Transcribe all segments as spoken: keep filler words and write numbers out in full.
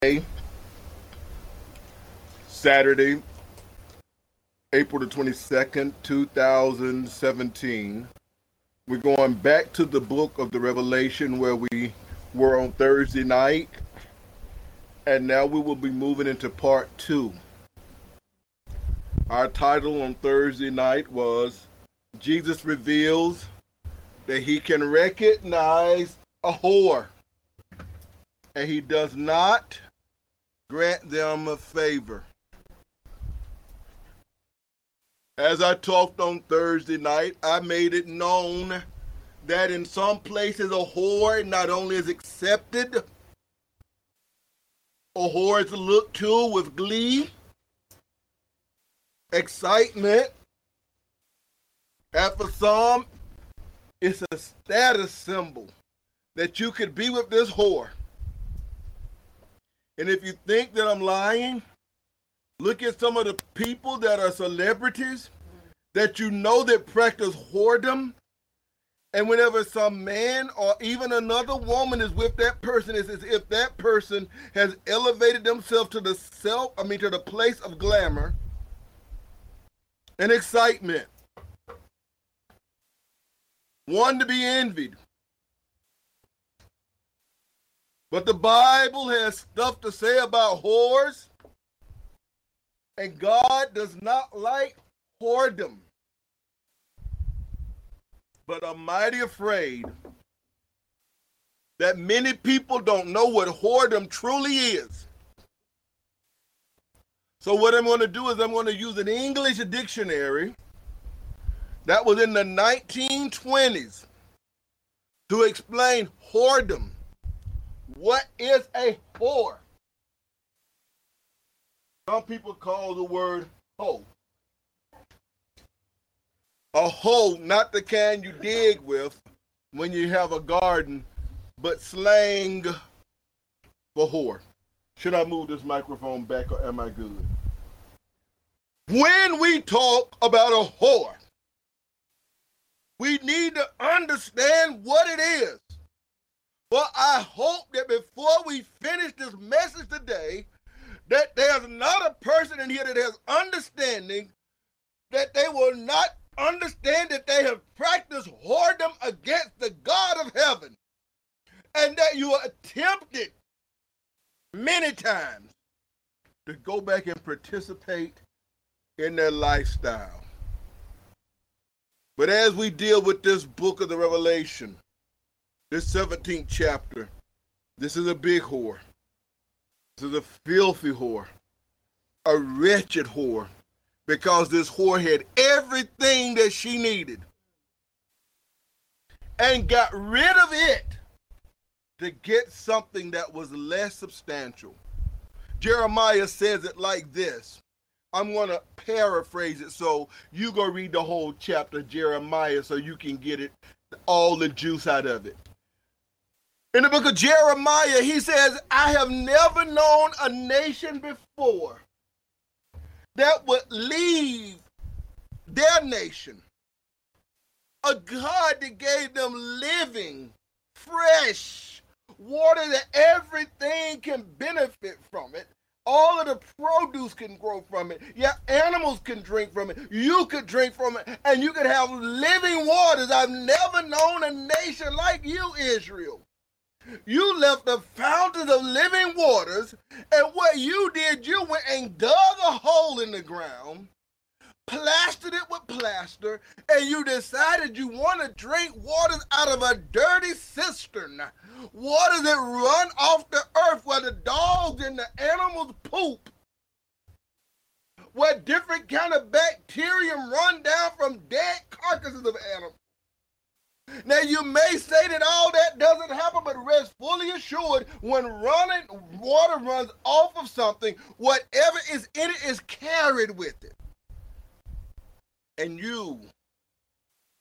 Day, Saturday, April the twenty-second, two thousand seventeen. We're going back to the book of the Revelation where we were on Thursday night, and now we will be moving into part two. Our title on Thursday night was Jesus Reveals that He can recognize a whore, and He does not grant them a favor. As I talked on Thursday night, I made it known that in some places a whore not only is accepted, a whore is looked to with glee, excitement, and for some, it's a status symbol that you could be with this whore. And if you think that I'm lying, look at some of the people that are celebrities that you know that practice whoredom. And whenever some man or even another woman is with that person, it's as if that person has elevated themselves to the self, I mean to the place of glamour and excitement. One to be envied. But the Bible has stuff to say about whores, and God does not like whoredom. But I'm mighty afraid that many people don't know what whoredom truly is. So what I'm going to do is I'm going to use an English dictionary that was in the nineteen twenties to explain whoredom. What is a whore? Some people call the word hoe. A hoe, not the kind you dig with when you have a garden, but slang for whore. Should I move this microphone back or am I good? When we talk about a whore, we need to understand what it is. But I hope that before we finish this message today, that there's not a person in here that has understanding, that they will not understand that they have practiced whoredom against the God of heaven, and that you are attempted many times to go back and participate in their lifestyle. But as we deal with this book of the Revelation, this seventeenth chapter, this is a big whore. This is a filthy whore, a wretched whore, because this whore had everything that she needed and got rid of it to get something that was less substantial. Jeremiah says it like this. I'm going to paraphrase it so you go read the whole chapter of Jeremiah so you can get it, all the juice out of it. In the book of Jeremiah, he says, I have never known a nation before that would leave their nation, a God that gave them living, fresh water that everything can benefit from it. All of the produce can grow from it. Your animals can drink from it. You could drink from it. And you could have living waters. I've never known a nation like you, Israel. You left the fountains of living waters, and what you did, you went and dug a hole in the ground, plastered it with plaster, and you decided you want to drink waters out of a dirty cistern, water that run off the earth where the dogs and the animals poop, where different kind of bacterium run down from dead carcasses of animals. Now you may say that all that doesn't happen, but rest fully assured, when running water runs off of something, whatever is in it is carried with it. And you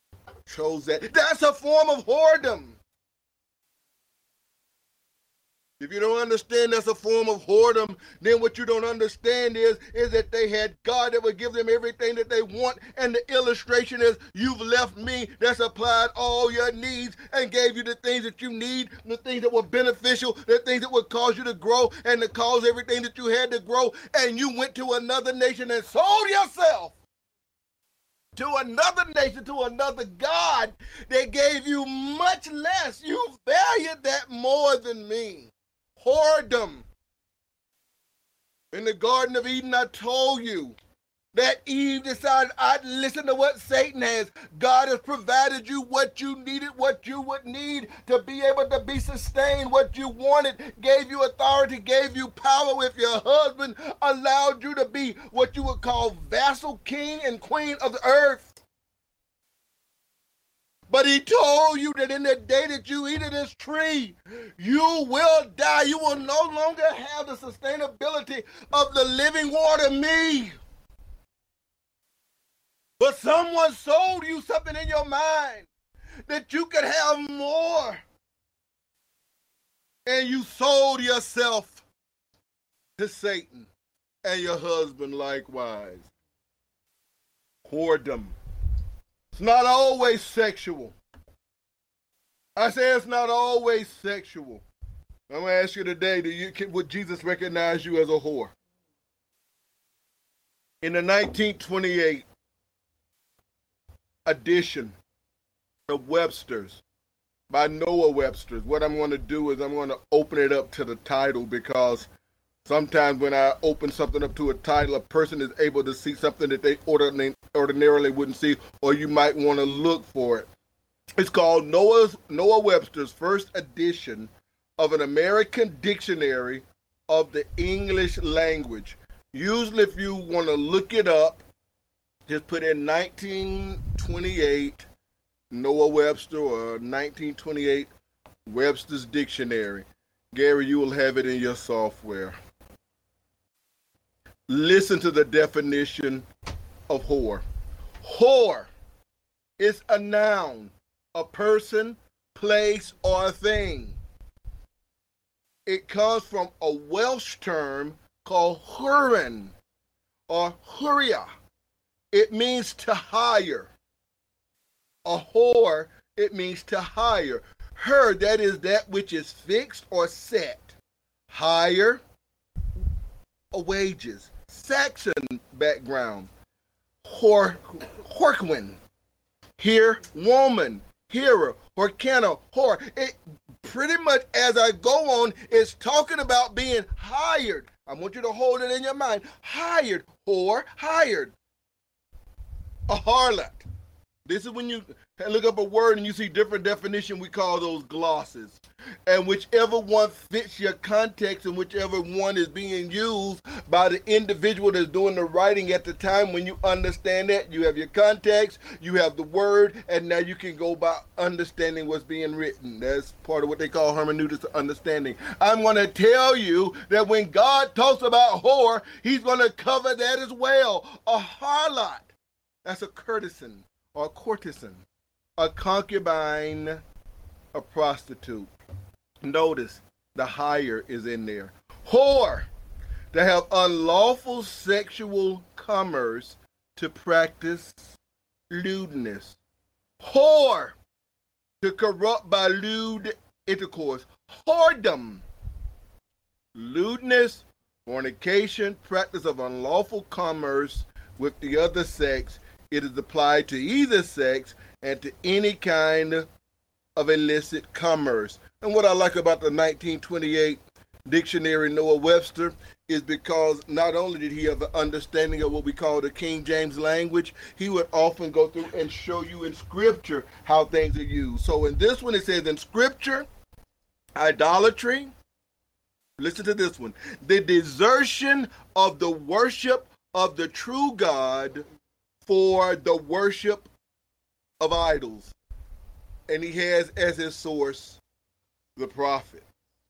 chose that. That's a form of whoredom. If you don't understand that's a form of whoredom, then what you don't understand is, is that they had God that would give them everything that they want. And the illustration is, you've left me that supplied all your needs and gave you the things that you need, the things that were beneficial, the things that would cause you to grow and to cause everything that you had to grow. And you went to another nation and sold yourself to another nation, to another God that gave you much less. You valued that more than me. Whoredom. In the Garden of Eden, I told you that Eve decided, I'd listen to what Satan has. God has provided you what you needed, what you would need to be able to be sustained, what you wanted, gave you authority, gave you power with your husband, allowed you to be what you would call vassal king and queen of the earth. But he told you that in the day that you eat of this tree, you will die. You will no longer have the sustainability of the living water, me. But someone sold you something in your mind that you could have more. And you sold yourself to Satan and your husband likewise. Whoredom. It's not always sexual. I say it's not always sexual. I'm going to ask you today, do you, would Jesus recognize you as a whore? In the nineteen twenty-eight edition of Webster's, by Noah Webster's, what I'm going to do is I'm going to open it up to the title, because sometimes when I open something up to a title, a person is able to see something that they ordinarily wouldn't see, or you might want to look for it. It's called Noah's, Noah Webster's first edition of an American dictionary of the English language. Usually if you want to look it up, just put in nineteen twenty-eight Noah Webster or nineteen twenty-eight Webster's Dictionary. Gary, you will have it in your software. Listen to the definition of whore. Whore is a noun, a person, place, or a thing. It comes from a Welsh term called hurin or huria. It means to hire. A whore, it means to hire. Her, that is that which is fixed or set. Hire, wages. Saxon background. Hor, horquin. Hear, woman. Hearer, horcana, whore. It pretty much, as I go on, is talking about being hired. I want you to hold it in your mind. Hired, whore, hired. A harlot. This is when you look up a word and you see different definition. We call those glosses. And whichever one fits your context and whichever one is being used by the individual that's doing the writing at the time, when you understand that, you have your context, you have the word, and now you can go by understanding what's being written. That's part of what they call hermeneutics, understanding. I'm going to tell you that when God talks about whore, he's going to cover that as well. A harlot, that's a courtesan or a courtesan, a concubine, a prostitute. Notice the hire is in there. Whore, to have unlawful sexual commerce, to practice lewdness. Whore, to corrupt by lewd intercourse. Whoredom, lewdness, fornication, practice of unlawful commerce with the other sex. It is applied to either sex and to any kind of illicit commerce. And what I like about the nineteen twenty-eight dictionary Noah Webster is because not only did he have an understanding of what we call the King James language, he would often go through and show you in scripture how things are used. So in this one, it says in scripture, idolatry, listen to this one, the desertion of the worship of the true God for the worship of idols. And he has as his source the prophet.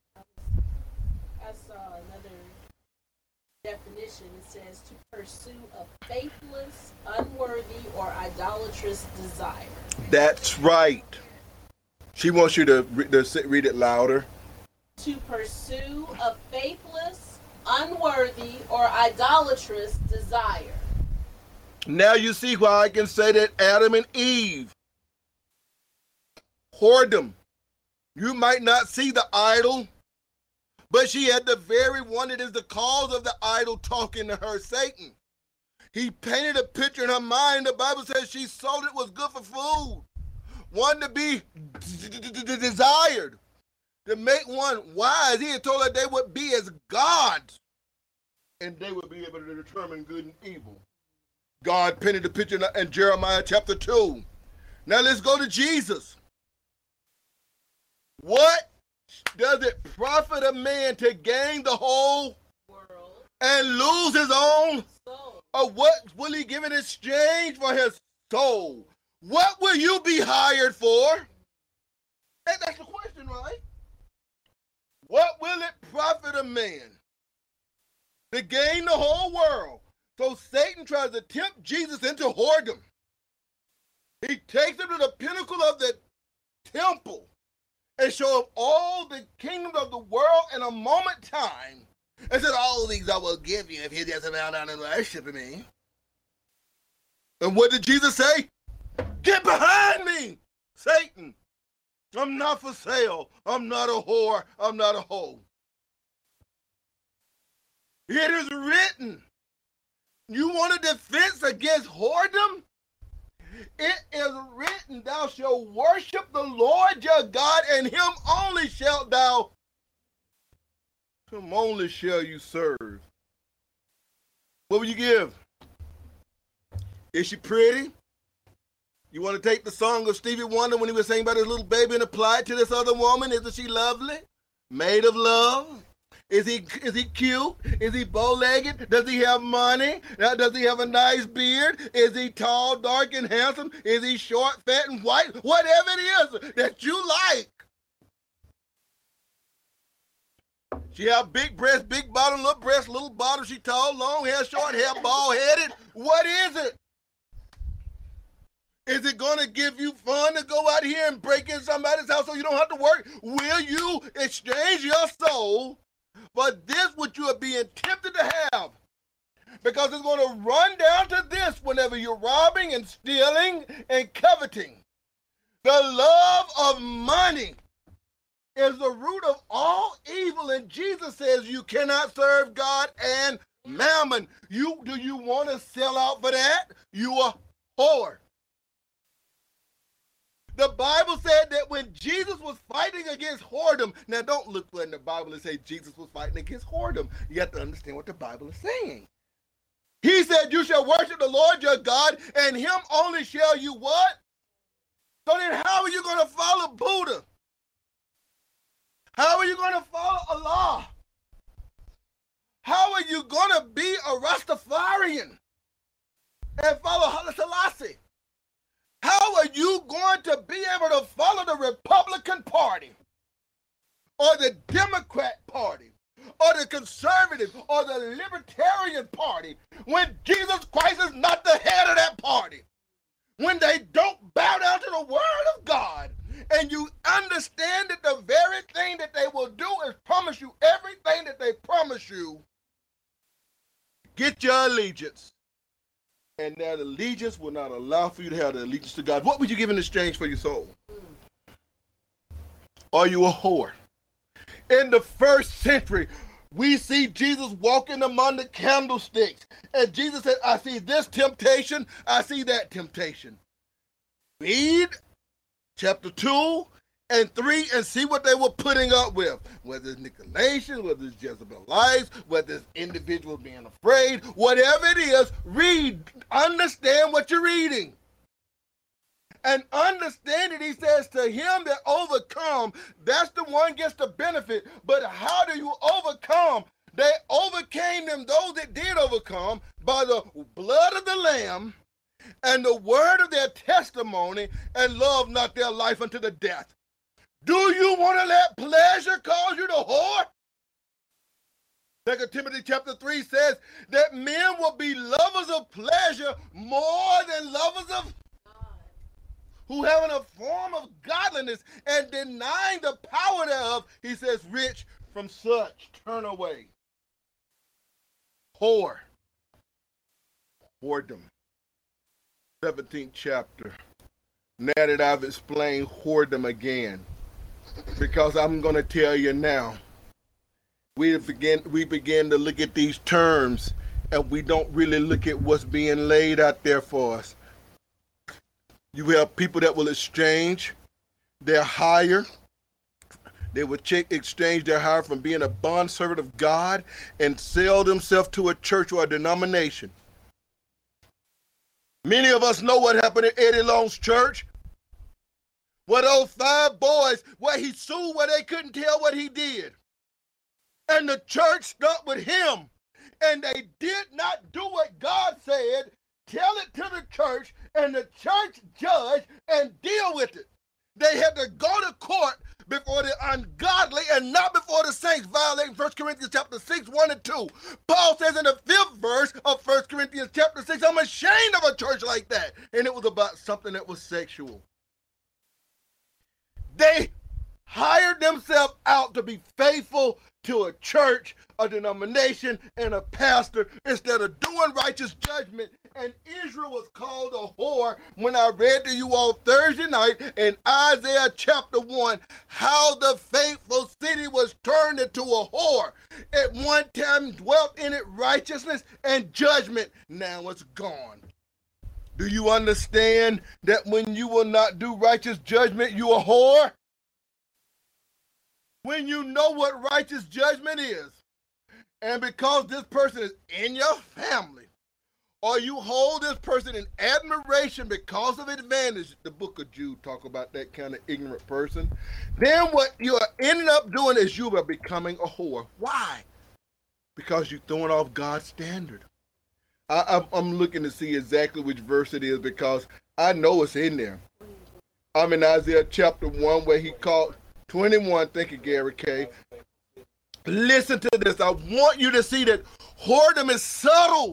I saw another definition. It says to pursue a faithless, unworthy, or idolatrous desire. That's right. She wants you to, re- to read it louder to pursue a faithless, unworthy, or idolatrous desire. Now you see why I can say that Adam and Eve, whoredom. You might not see the idol, but she had the very one that is the cause of the idol talking to her, Satan. He painted a picture in her mind. The Bible says she saw it was good for food, one to be desired, to make one wise. He had told her they would be as gods, and they would be able to determine good and evil. God painted the picture in Jeremiah chapter two. Now let's go to Jesus. What does it profit a man to gain the whole world and lose his own soul? Or what will he give in exchange for his soul? What will you be hired for? And that's the question, right? What will it profit a man to gain the whole world? So Satan tries to tempt Jesus into whoredom. He takes him to the pinnacle of the temple and show him all the kingdoms of the world in a moment time, and said, all these I will give you if you just bow down and worship me. And what did Jesus say? Get behind me, Satan. I'm not for sale. I'm not a whore. I'm not a hoe. It is written. You want a defense against whoredom? It is written, thou shalt worship the Lord your God, and him only shalt thou, him only shall you serve. What will you give? Is she pretty? You want to take the song of Stevie Wonder when he was saying about his little baby and apply it to this other woman? Isn't she lovely? Made of love? Is he is he cute? Is he bow-legged? Does he have money? Does he have a nice beard? Is he tall, dark, and handsome? Is he short, fat, and white? Whatever it is that you like. She have big breasts, big bottom, little breasts, little bottom. She tall, long hair, short hair, bald-headed. What is it? Is it going to give you fun to go out here and break in somebody's house so you don't have to work? Will you exchange your soul for this which you are being tempted to have? Because it's going to run down to this whenever you're robbing and stealing and coveting. The love of money is the root of all evil, and Jesus says you cannot serve God and mammon. You do you want to sell out for that? You are whore. The Bible said that when Jesus was fighting against whoredom, now don't look in the Bible and say Jesus was fighting against whoredom. You have to understand what the Bible is saying. He said, you shall worship the Lord your God, and him only shall you what? So then how are you going to follow Buddha? How are you going to follow Allah? How are you going to be a Rastafarian and follow Haile Selassie? How are you going to be able to follow the Republican Party or the Democrat Party or the Conservative or the Libertarian Party when Jesus Christ is not the head of that party? When they don't bow down to the word of God, and you understand that the very thing that they will do is promise you everything that they promise you, get your allegiance. And that allegiance will not allow for you to have the allegiance to God. What would you give in exchange for your soul? Are you a whore? In the first century, we see Jesus walking among the candlesticks. And Jesus said, I see this temptation, I see that temptation. Read chapter two and three and see what they were putting up with. Whether it's Nicolaitans, whether it's Jezebelites, whether it's individuals being afraid, whatever it is, read, understand what you're reading. And understand it, he says, to him that overcome, that's the one gets the benefit. But how do you overcome? They overcame them, those that did overcome, by the blood of the Lamb and the word of their testimony, and love not their life unto the death. Do you want to let pleasure cause you to whore? Second Timothy chapter three says that men will be lovers of pleasure more than lovers of God. who having a form of godliness and denying the power thereof, he says, rich, from such turn away. Whore. Whoredom. seventeenth chapter. Now that I've explained whoredom again, because I'm going to tell you now, we begin, we begin to look at these terms and we don't really look at what's being laid out there for us. You have people that will exchange their hire. They will check, exchange their hire from being a bondservant of God and sell themselves to a church or a denomination. Many of us know what happened at Eddie Long's church. Where those five boys, where he sued, where they couldn't tell what he did. And the church stuck with him. And they did not do what God said. Tell it to the church, and the church judge and deal with it. They had to go to court before the ungodly and not before the saints, violating First Corinthians chapter six, one and two. Paul says in the fifth verse of First Corinthians chapter six, I'm ashamed of a church like that. And it was about something that was sexual. They hired themselves out to be faithful to a church, a denomination, and a pastor instead of doing righteous judgment. And Israel was called a whore when I read to you all Thursday night in Isaiah chapter one, how the faithful city was turned into a whore. At one time dwelt in it righteousness and judgment. Now it's gone. Do you understand that when you will not do righteous judgment, you a whore? When you know what righteous judgment is, and because this person is in your family, or you hold this person in admiration because of advantage, the book of Jude talk about that kind of ignorant person, then what you are ending up doing is you are becoming a whore. Why? Because you're throwing off God's standard. I, I'm looking to see exactly which verse it is because I know it's in there. I'm in Isaiah chapter one where he called twenty-one. Thank you, Gary K. Listen to this. I want you to see that whoredom is subtle.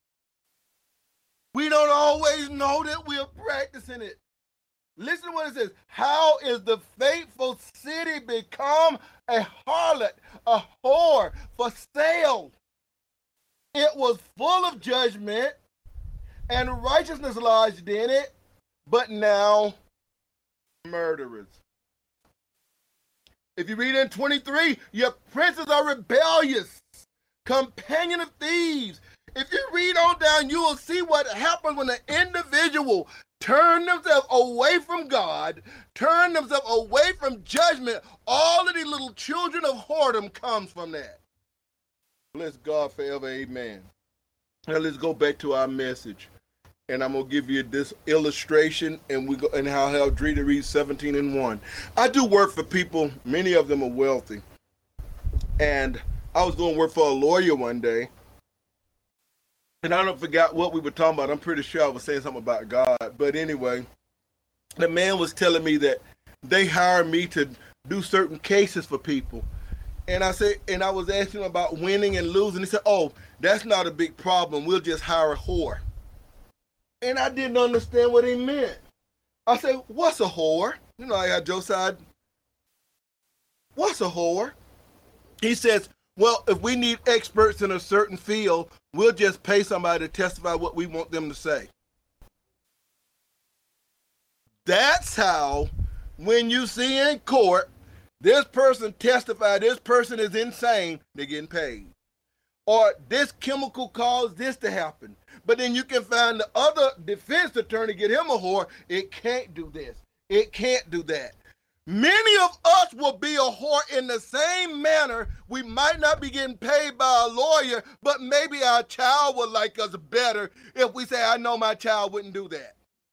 We don't always know that we're practicing it. Listen to what it says. How is the faithful city become a harlot, a whore for sale? It was full of judgment and righteousness lodged in it, but now murderers. If you read in twenty-three, your princes are rebellious, companion of thieves. If you read on down, you will see what happens when an individual turn themselves away from God, turn themselves away from judgment. All of the little children of whoredom comes from that. Bless God forever, amen. Now let's go back to our message. And I'm going to give you this illustration, and we go and how I'll read to read seventeen and one. I do work for people, many of them are wealthy. And I was going to work for a lawyer one day. And I don't forget what we were talking about. I'm pretty sure I was saying something about God. But anyway, the man was telling me that they hire me to do certain cases for people. And I said, and I was asking him about winning and losing. He said, oh, that's not a big problem. We'll just hire a whore. And I didn't understand what he meant. I said, what's a whore? You know, I got Joe side. What's a whore? He says, well, if we need experts in a certain field, we'll just pay somebody to testify what we want them to say. That's how, when you see in court, this person testified, this person is insane, they're getting paid. Or this chemical caused this to happen. But then you can find the other defense attorney, get him a whore. It can't do this. It can't do that. Many of us will be a whore in the same manner. We might not be getting paid by a lawyer, but maybe our child would like us better if we say, I know my child wouldn't do that.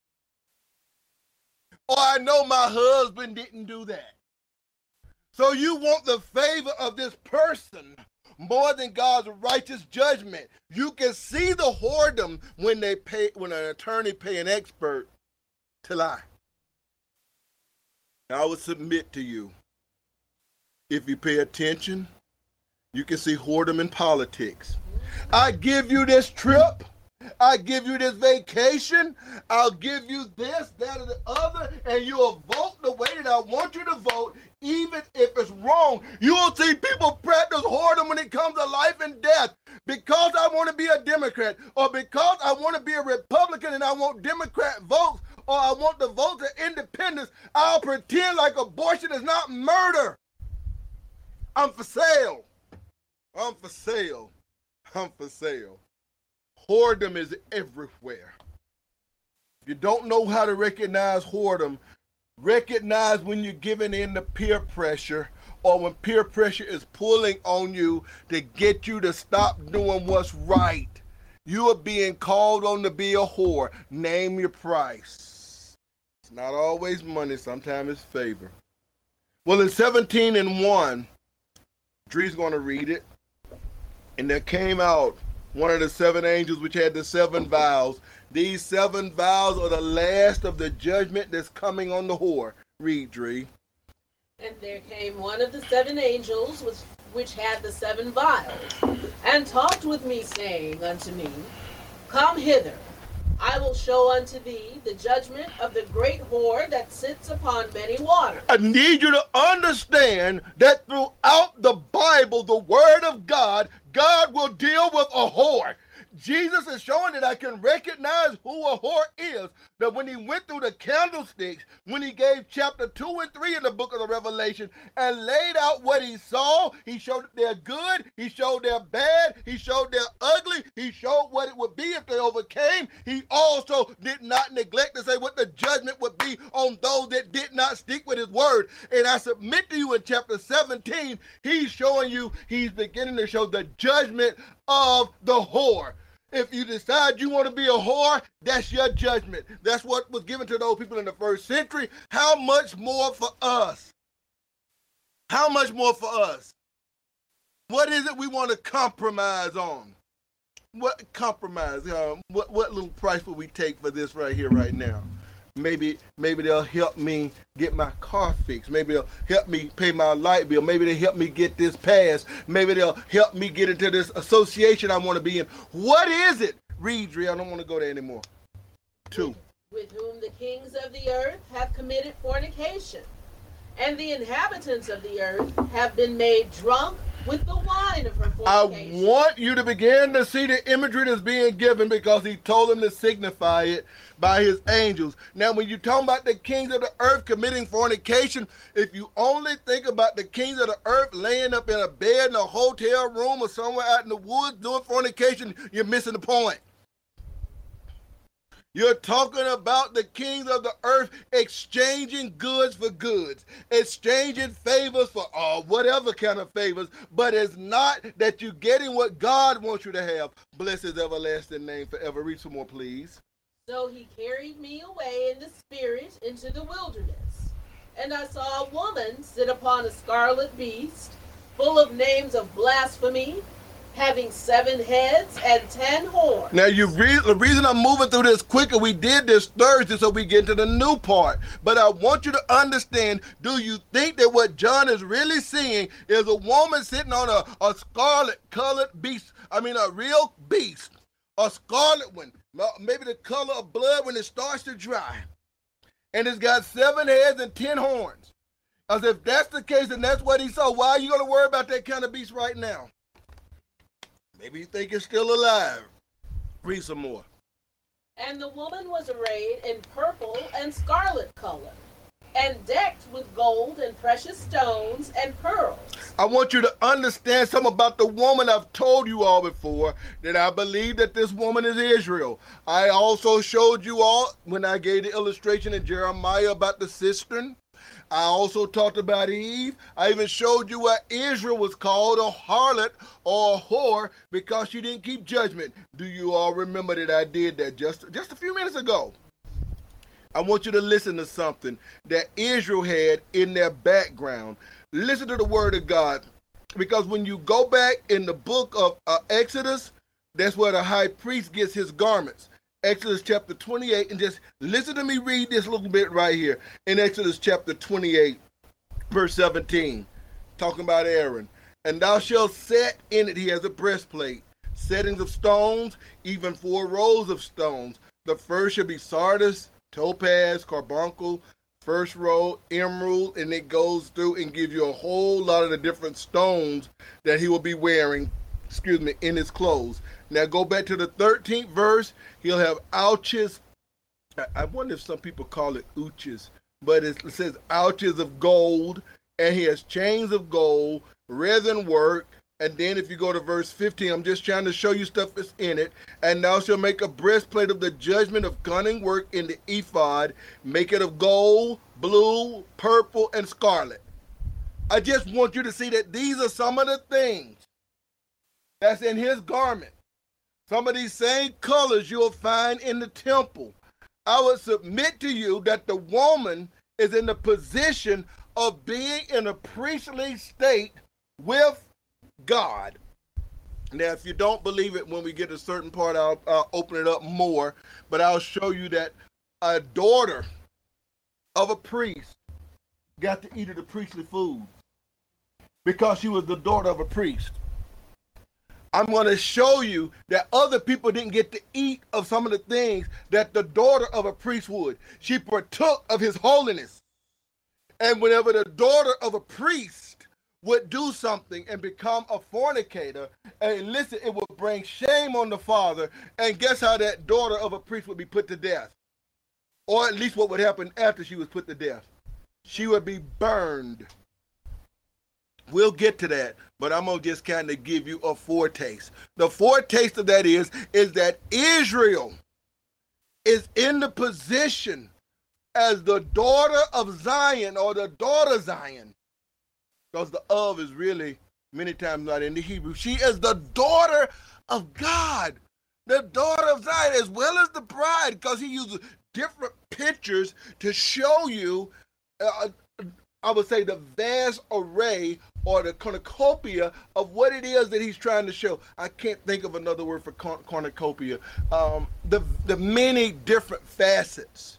Or I know my husband didn't do that. So you want the favor of this person more than God's righteous judgment. You can see the whoredom when they pay, when an attorney pay an expert to lie. I would submit to you, if you pay attention, you can see whoredom in politics. I give you this trip, I give you this vacation. I'll give you this, that, or the other, and you'll vote the way that I want you to vote, even if it's wrong. You'll see people practice whoredom when it comes to life and death. Because I want to be a Democrat, or because I want to be a Republican and I want Democrat votes, or I want the votes of independents, I'll pretend like abortion is not murder. I'm for sale. I'm for sale. I'm for sale. Whoredom is everywhere. If you don't know how to recognize whoredom, recognize when you're giving in to peer pressure, or when peer pressure is pulling on you to get you to stop doing what's right. You are being called on to be a whore. Name your price. It's not always money, sometimes it's favor. Well, in seventeen and one, Dree's going to read it. And there came out one of the seven angels which had the seven vials. These seven vials are the last of the judgment that's coming on the whore. Read, Dree. And there came one of the seven angels which, which had the seven vials, and talked with me, saying unto me, Come hither, I will show unto thee the judgment of the great whore that sits upon many waters. I need you to understand that throughout the Bible, the Word of God, God will deal with a whore. Jesus is showing that I can recognize who a whore is. That when he went through the candlesticks, when he gave chapter two and three in the book of the Revelation and laid out what he saw, he showed they're good, he showed they're bad, he showed they're ugly, he showed what it would be if they overcame. He also did not neglect to say what the judgment would be on those that did not stick with his word. And I submit to you in chapter seventeen, he's showing you, he's beginning to show the judgment of the whore. If you decide you want to be a whore, that's your judgment. That's what was given to those people in the first century. How much more for us? How much more for us? What is it we want to compromise on? What compromise? Uh, what, what little price will we take for this right here, right now? Maybe maybe they'll help me get my car fixed. Maybe they'll help me pay my light bill. Maybe they'll help me get this pass. Maybe they'll help me get into this association I want to be in. What is it? Read, Dre, I don't want to go there anymore. Two. With, with whom the kings of the earth have committed fornication, and the inhabitants of the earth have been made drunk with the wine of her fornication. I want you to begin to see the imagery that's being given, because he told them to signify it by his angels. Now, when you talk about the kings of the earth committing fornication, if you only think about the kings of the earth laying up in a bed in a hotel room or somewhere out in the woods doing fornication, you're missing the point. You're talking about the kings of the earth exchanging goods for goods, exchanging favors for uh, whatever kind of favors, but it's not that you're getting what God wants you to have. Bless his everlasting name forever. Read some more, please. So he carried me away in the spirit into the wilderness, and I saw a woman sit upon a scarlet beast, full of names of blasphemy, having seven heads and ten horns. Now, you re- the reason I'm moving through this quicker, we did this Thursday so we get to the new part. But I want you to understand, do you think that what John is really seeing is a woman sitting on a, a scarlet colored beast? I mean, a real beast, a scarlet one, maybe the color of blood when it starts to dry. And it's got seven heads and ten horns. As if that's the case and that's what he saw, why are you going to worry about that kind of beast right now? Maybe you think it's still alive. Read some more. And the woman was arrayed in purple and scarlet color, and decked with gold and precious stones and pearls. I want you to understand something about the woman. I've told you all before that I believe that this woman is Israel. I also showed you all when I gave the illustration in Jeremiah about the cistern. I also talked about Eve. I even showed you what Israel was called, a harlot or a whore, because she didn't keep judgment. Do you all remember that I did that just, just a few minutes ago? I want you to listen to something that Israel had in their background. Listen to the word of God, because when you go back in the book of uh, Exodus, that's where the high priest gets his garments. Exodus chapter twenty-eight, and just listen to me read this little bit right here in Exodus chapter twenty-eight, verse seventeen, talking about Aaron. And thou shalt set in it, he has a breastplate, settings of stones, even four rows of stones. The first should be sardius, topaz, carbuncle, first row, emerald, and it goes through and gives you a whole lot of the different stones that he will be wearing, excuse me, in his clothes. Now go back to the thirteenth verse. He'll have ouches. I wonder if some people call it ouches, but it says ouches of gold, and he has chains of gold, resin work. And then if you go to verse fifteen, I'm just trying to show you stuff that's in it. And thou shalt make a breastplate of the judgment of cunning work in the ephod. Make it of gold, blue, purple, and scarlet. I just want you to see that these are some of the things that's in his garment. Some of these same colors you'll find in the temple. I would submit to you that the woman is in the position of being in a priestly state with God. Now, if you don't believe it, when we get to a certain part, I'll, I'll open it up more, but I'll show you that a daughter of a priest got to eat of the priestly food because she was the daughter of a priest. I'm going to show you that other people didn't get to eat of some of the things that the daughter of a priest would. She partook of his holiness. And whenever the daughter of a priest would do something and become a fornicator, and listen, it would bring shame on the father. And guess how that daughter of a priest would be put to death? Or at least what would happen after she was put to death? She would be burned. We'll get to that, but I'm going to just kind of give you a foretaste. The foretaste of that is, is that Israel is in the position as the daughter of Zion, or the daughter Zion, because the of is really many times not in the Hebrew. She is the daughter of God, the daughter of Zion, as well as the bride, because he uses different pictures to show you, uh, I would say, the vast array or the cornucopia of what it is that he's trying to show. I can't think of another word for cornucopia. Um, the, the many different facets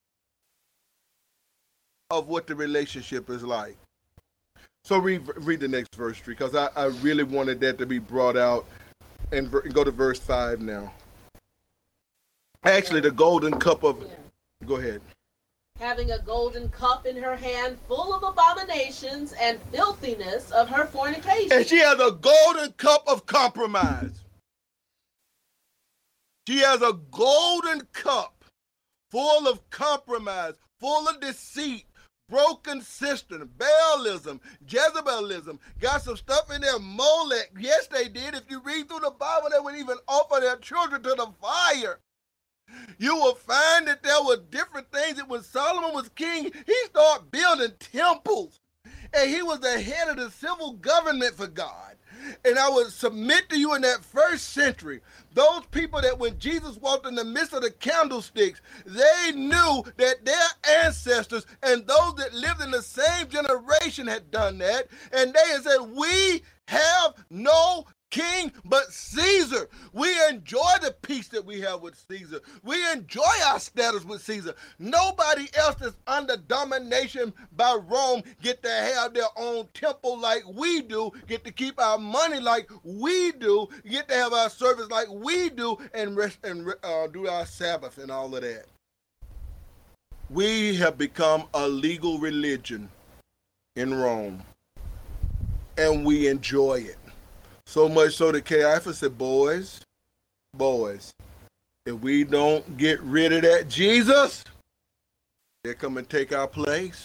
of what the relationship is like. So read, read the next verse, because I, I really wanted that to be brought out. And ver- go to verse five now. Actually, the golden cup of... Yeah. Go ahead. Having a golden cup in her hand full of abominations and filthiness of her fornication. And she has a golden cup of compromise. She has a golden cup full of compromise, full of deceit, broken cistern, Baalism, Jezebelism, got some stuff in there, Molech. Yes, they did. If you read through the Bible, they would even offer their children to the fire. You will find that there were different things. That when Solomon was king, he started building temples. And he was the head of the civil government for God. And I would submit to you, in that first century, those people that when Jesus walked in the midst of the candlesticks, they knew that their ancestors and those that lived in the same generation had done that. And they had said, we have no king but Caesar. We enjoy the peace that we have with Caesar. We enjoy our status with Caesar. Nobody else that's under domination by Rome get to have their own temple like we do, get to keep our money like we do, get to have our service like we do, and rest and uh, do our Sabbath and all of that. We have become a legal religion in Rome, and we enjoy it. So much so that Caiaphas said, boys, boys, if we don't get rid of that Jesus, they'll come and take our place.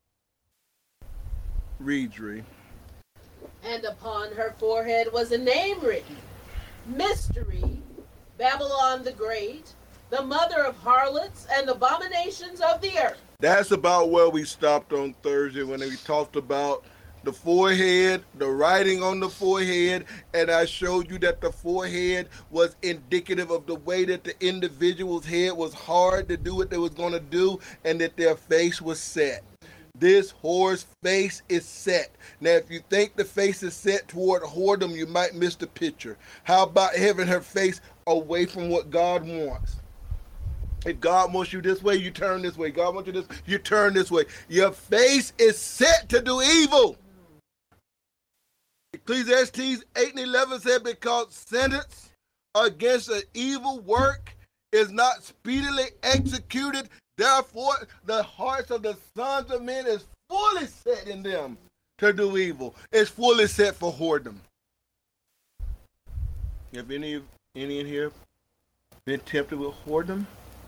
Read, Dree. And upon her forehead was a name written, Mystery, Babylon the Great, the mother of harlots and abominations of the earth. That's about where we stopped on Thursday when we talked about the forehead, the writing on the forehead, and I showed you that the forehead was indicative of the way that the individual's head was hard to do what they was going to do, and that their face was set. This whore's face is set. Now, if you think the face is set toward whoredom, you might miss the picture. How about having her face away from what God wants? If God wants you this way, you turn this way. God wants you this, you turn this way. Your face is set to do evil. Ecclesiastes eight and eleven said, because sentence against an evil work is not speedily executed, therefore the hearts of the sons of men is fully set in them to do evil. It's fully set for whoredom. Have any any in here been tempted with whoredom?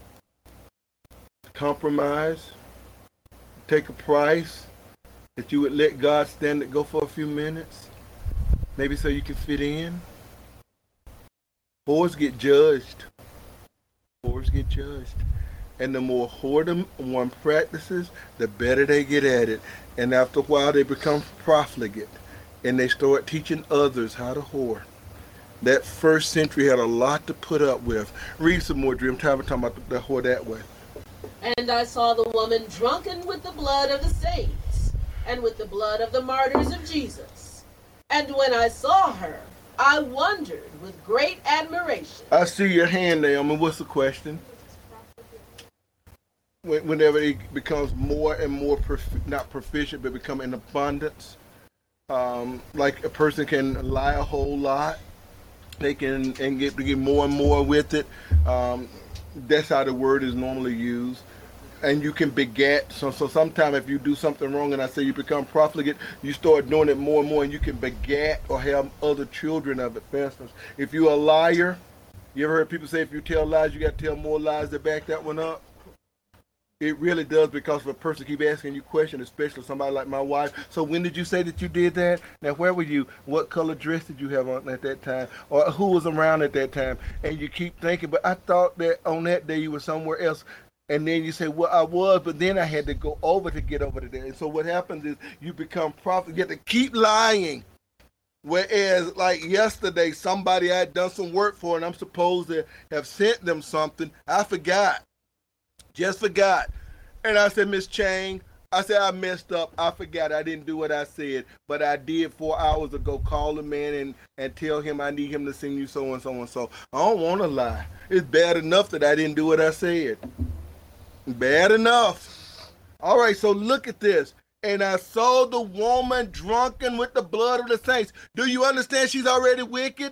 Compromise? Take a price that you would let God stand it go for a few minutes? Maybe so you can fit in? Whores get judged. Whores get judged. And the more whoredom one practices, the better they get at it. And after a while, they become profligate. And they start teaching others how to whore. That first century had a lot to put up with. Read some more, Dream. Time talking about the, the whore that way. And I saw the woman drunken with the blood of the saints, and with the blood of the martyrs of Jesus. And when I saw her, I wondered with great admiration. I see your hand, Naomi. What's the question? Whenever it becomes more and more, prof- not proficient, but become in abundance. Um, like a person can lie a whole lot. They can and get to get more and more with it. Um, that's how the word is normally used. And you can beget. So, so sometimes if you do something wrong, and I say you become profligate, you start doing it more and more, and you can beget or have other children of it. For instance, if you're a liar, you ever heard people say if you tell lies, you got to tell more lies to back that one up? It really does, because if a person keep asking you questions, especially somebody like my wife. So when did you say that you did that? Now, where were you? What color dress did you have on at that time? Or who was around at that time? And you keep thinking, but I thought that on that day you were somewhere else. And then you say, well, I was, but then I had to go over to get over to there. And so what happens is you become profligate. You have to keep lying. Whereas, like yesterday, somebody I had done some work for, and I'm supposed to have sent them something. I forgot. Just forgot. And I said, Miss Chang, I said, I messed up. I forgot. I didn't do what I said. But I did four hours ago call the man and, and tell him I need him to send you so and so and so. I don't want to lie. It's bad enough that I didn't do what I said. Bad enough. All right, so look at this. And I saw the woman drunken with the blood of the saints. Do you understand she's already wicked?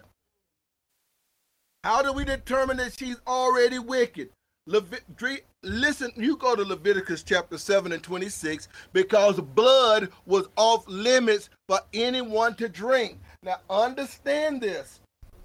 How do we determine that she's already wicked? Levi- Listen, you go to Leviticus chapter seven and twenty-six, because blood was off limits for anyone to drink. Now understand this.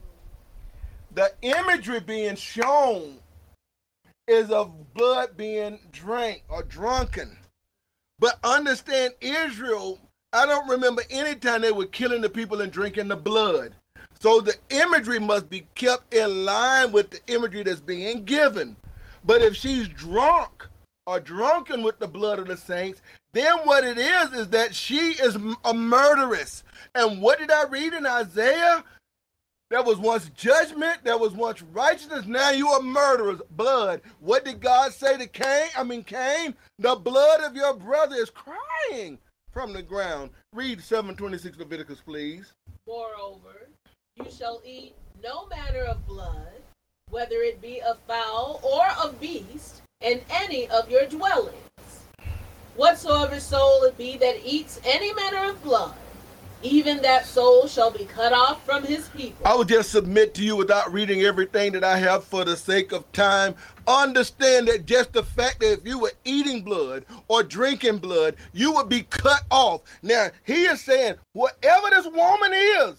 The imagery being shown is of blood being drank or drunken. But understand, Israel, I don't remember any time they were killing the people and drinking the blood. So the imagery must be kept in line with the imagery that's being given. But if she's drunk or drunken with the blood of the saints, then what it is is that she is a murderess. And what did I read in Isaiah? There was once judgment, there was once righteousness, now you are murderers. Blood. What did God say to Cain? I mean Cain, the blood of your brother is crying from the ground. Read seven twenty-six Leviticus, please. Moreover, you shall eat no manner of blood, whether it be of fowl or of beast, in any of your dwellings. Whatsoever soul it be that eats any manner of blood, even that soul shall be cut off from his people. I will just submit to you without reading everything that I have for the sake of time. Understand that just the fact that if you were eating blood or drinking blood, you would be cut off. Now, he is saying, whatever this woman is,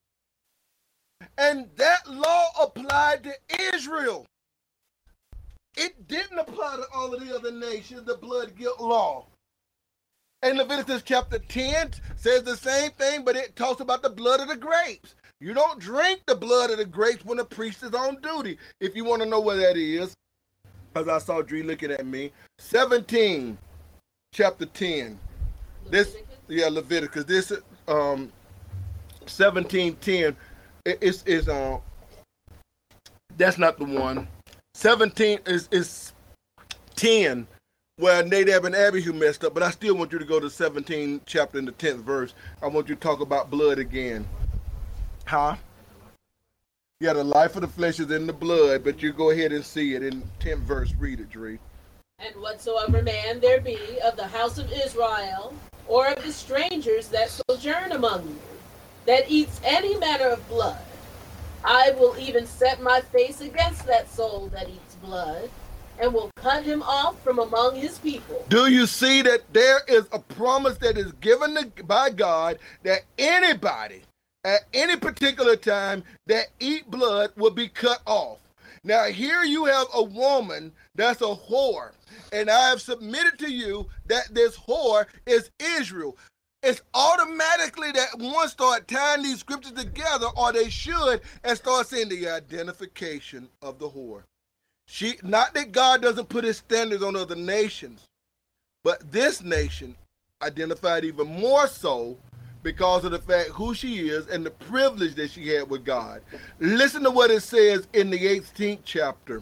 and that law applied to Israel. It didn't apply to all of the other nations, the blood guilt law. And Leviticus chapter ten says the same thing, but it talks about the blood of the grapes. You don't drink the blood of the grapes when the priest is on duty. If you want to know what that is, as I saw Dree looking at me, seventeen, chapter ten. This, yeah, Leviticus. This, um, seventeen ten. It, it's is uh, that's not the one. seventeen is is ten. Where Nadab and Abihu messed up, but I still want you to go to seventeen chapter in the tenth verse. I want you to talk about blood again. Huh? Yeah, the life of the flesh is in the blood, but you go ahead and see it in tenth verse. Read it, Dree. And whatsoever man there be of the house of Israel, or of the strangers that sojourn among you, that eats any manner of blood. I will even set my face against that soul that eats blood, and will cut him off from among his people. Do you see that there is a promise that is given to, by God that anybody at any particular time that eat blood will be cut off? Now here you have a woman that's a whore, and I have submitted to you that this whore is Israel. It's automatically that one start tying these scriptures together, or they should, and start seeing the identification of the whore. She, not that God doesn't put his standards on other nations, but this nation identified even more so because of the fact who she is and the privilege that she had with God. Listen to what it says in the eighteenth chapter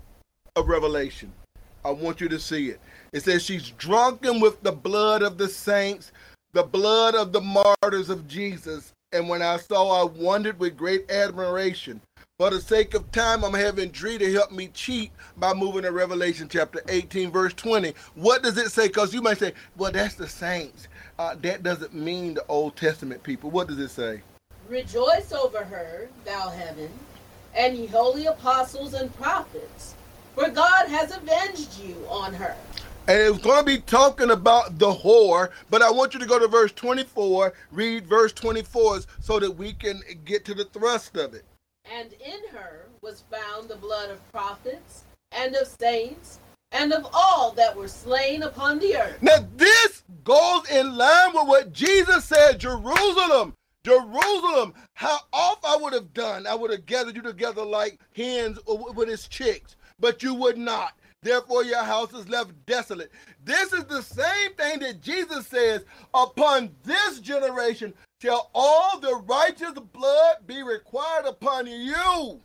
of Revelation. I want you to see it. It says she's drunken with the blood of the saints, the blood of the martyrs of Jesus. And when I saw, I wondered with great admiration. For the sake of time, I'm having Dree to help me cheat by moving to Revelation chapter eighteen, verse twenty. What does it say? Because you might say, well, that's the saints. Uh, that doesn't mean the Old Testament people. What does it say? Rejoice over her, thou heaven, and ye holy apostles and prophets, for God has avenged you on her. And it's going to be talking about the whore, but I want you to go to verse twenty-four, read verse twenty-four so that we can get to the thrust of it. And in her was found the blood of prophets, and of saints, and of all that were slain upon the earth. Now this goes in line with what Jesus said, Jerusalem, Jerusalem, how off I would have done. I would have gathered you together like hens with his chicks, but you would not. Therefore your house is left desolate. This is the same thing that Jesus says, upon this generation shall all the righteous blood be required upon you.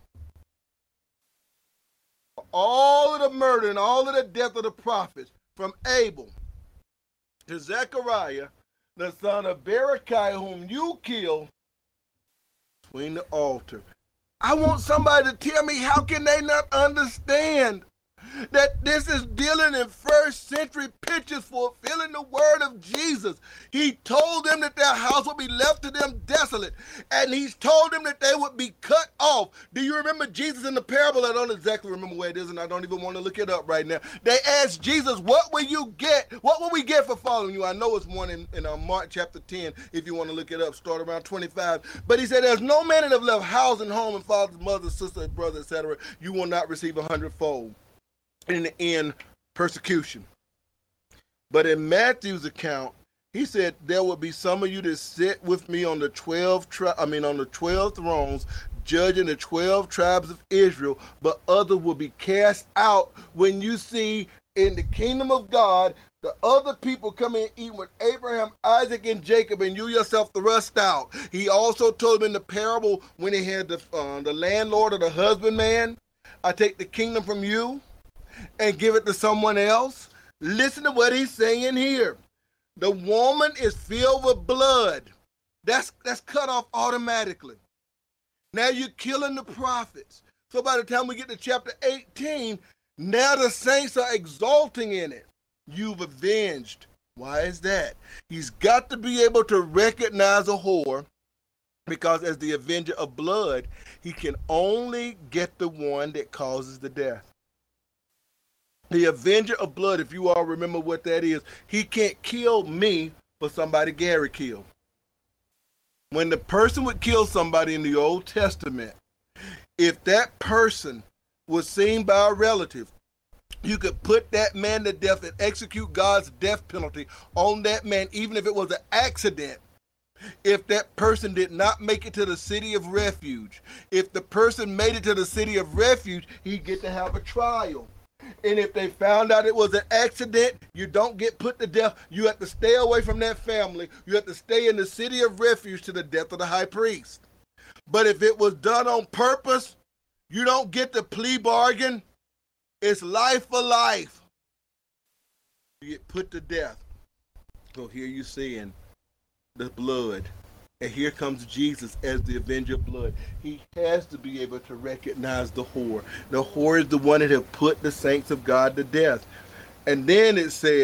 All of the murder and all of the death of the prophets, from Abel to Zechariah, the son of Berechiah, whom you killed, between the altar. I want somebody to tell me, how can they not understand that this is dealing in first century pictures, fulfilling the word of Jesus? He told them that their house would be left to them desolate, and he's told them that they would be cut off. Do you remember Jesus in the parable? I don't exactly remember where it is, and I don't even want to look it up right now. They asked Jesus, what will you get? What will we get for following you? I know it's one in, in uh, Mark chapter ten, if you want to look it up, start around twenty-five. But he said, there's no man that have left house and home and father, mother, sister, brother, et cetera. You will not receive a hundredfold. In the end, persecution. But in Matthew's account, he said there will be some of you that sit with me on the twelve tri- I mean on the twelve thrones, judging the twelve tribes of Israel, but others will be cast out. When you see in the kingdom of God the other people come in and eat with Abraham, Isaac, and Jacob, and you yourself thrust out. He also told them in the parable when he had the uh, the landlord or the husbandman, I take the kingdom from you and give it to someone else. Listen to what he's saying here. The woman is filled with blood. That's that's cut off automatically. Now you're killing the prophets. So by the time we get to chapter eighteen, now the saints are exulting in it. You've avenged. Why is that? He's got to be able to recognize a whore, because as the avenger of blood, he can only get the one that causes the death. The avenger of blood, if you all remember what that is, he can't kill me for somebody Gary killed. When the person would kill somebody in the Old Testament, if that person was seen by a relative, you could put that man to death and execute God's death penalty on that man, even if it was an accident. If that person did not make it to the city of refuge, if the person made it to the city of refuge, he'd get to have a trial. And if they found out it was an accident, you don't get put to death. You have to stay away from that family. You have to stay in the city of refuge to the death of the high priest. But if it was done on purpose, you don't get the plea bargain. It's life for life. You get put to death. So here you're seeing the blood. And here comes Jesus as the avenger of blood. He has to be able to recognize the whore. The whore is the one that have put the saints of God to death. And then it says,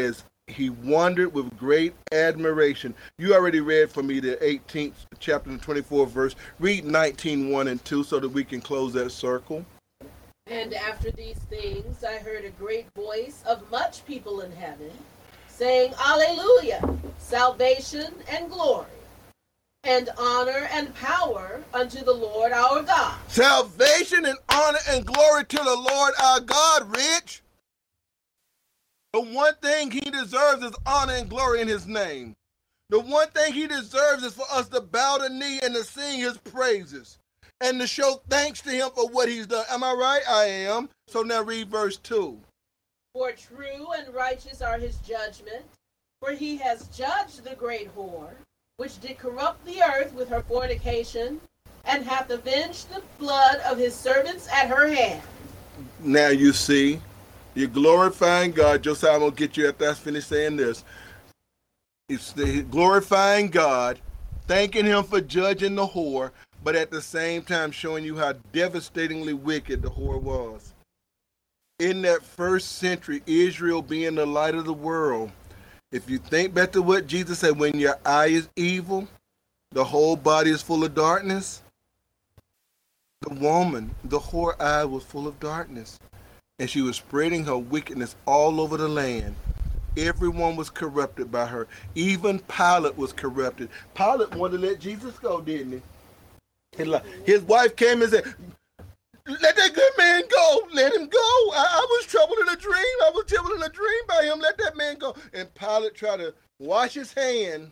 he wondered with great admiration. You already read for me the eighteenth chapter and twenty-fourth verse. Read nineteen, one and two so that we can close that circle. And after these things I heard a great voice of much people in heaven, saying, Alleluia, salvation and glory, and honor and power unto the Lord our God. Salvation and honor and glory to the Lord our God, Rich. The one thing he deserves is honor and glory in his name. The one thing he deserves is for us to bow the knee and to sing his praises and to show thanks to him for what he's done. Am I right? I am. So now read verse two. For true and righteous are his judgments, for he has judged the great whore, which did corrupt the earth with her fornication, and hath avenged the blood of his servants at her hand. Now you see, you're glorifying God. Josiah, I'm going to get you after I finish saying this. It's the glorifying God, thanking him for judging the whore, but at the same time showing you how devastatingly wicked the whore was. In that first century, Israel being the light of the world, if you think back to what Jesus said, when your eye is evil, the whole body is full of darkness. The woman, the whore eye was full of darkness, and she was spreading her wickedness all over the land. Everyone was corrupted by her. Even Pilate was corrupted. Pilate wanted to let Jesus go, didn't he? His wife came and said, let that good man go. Let him go. I, I was troubled in a dream. I was troubled in a dream by him. Let that man go. And Pilate tried to wash his hand.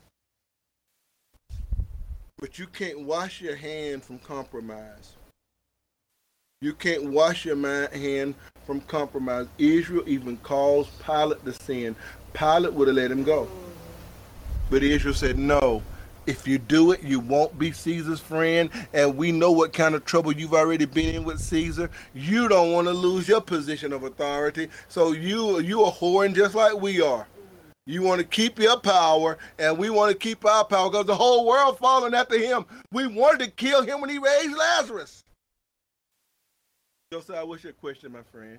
But you can't wash your hand from compromise. You can't wash your hand from compromise. Israel even caused Pilate to sin. Pilate would have let him go. But Israel said, no. If you do it, you won't be Caesar's friend, and we know what kind of trouble you've already been in with Caesar. You don't want to lose your position of authority, so you you are whoring just like we are. You want to keep your power, and we want to keep our power because the whole world following after him. We wanted to kill him when he raised Lazarus. Josiah, what's your question, my friend?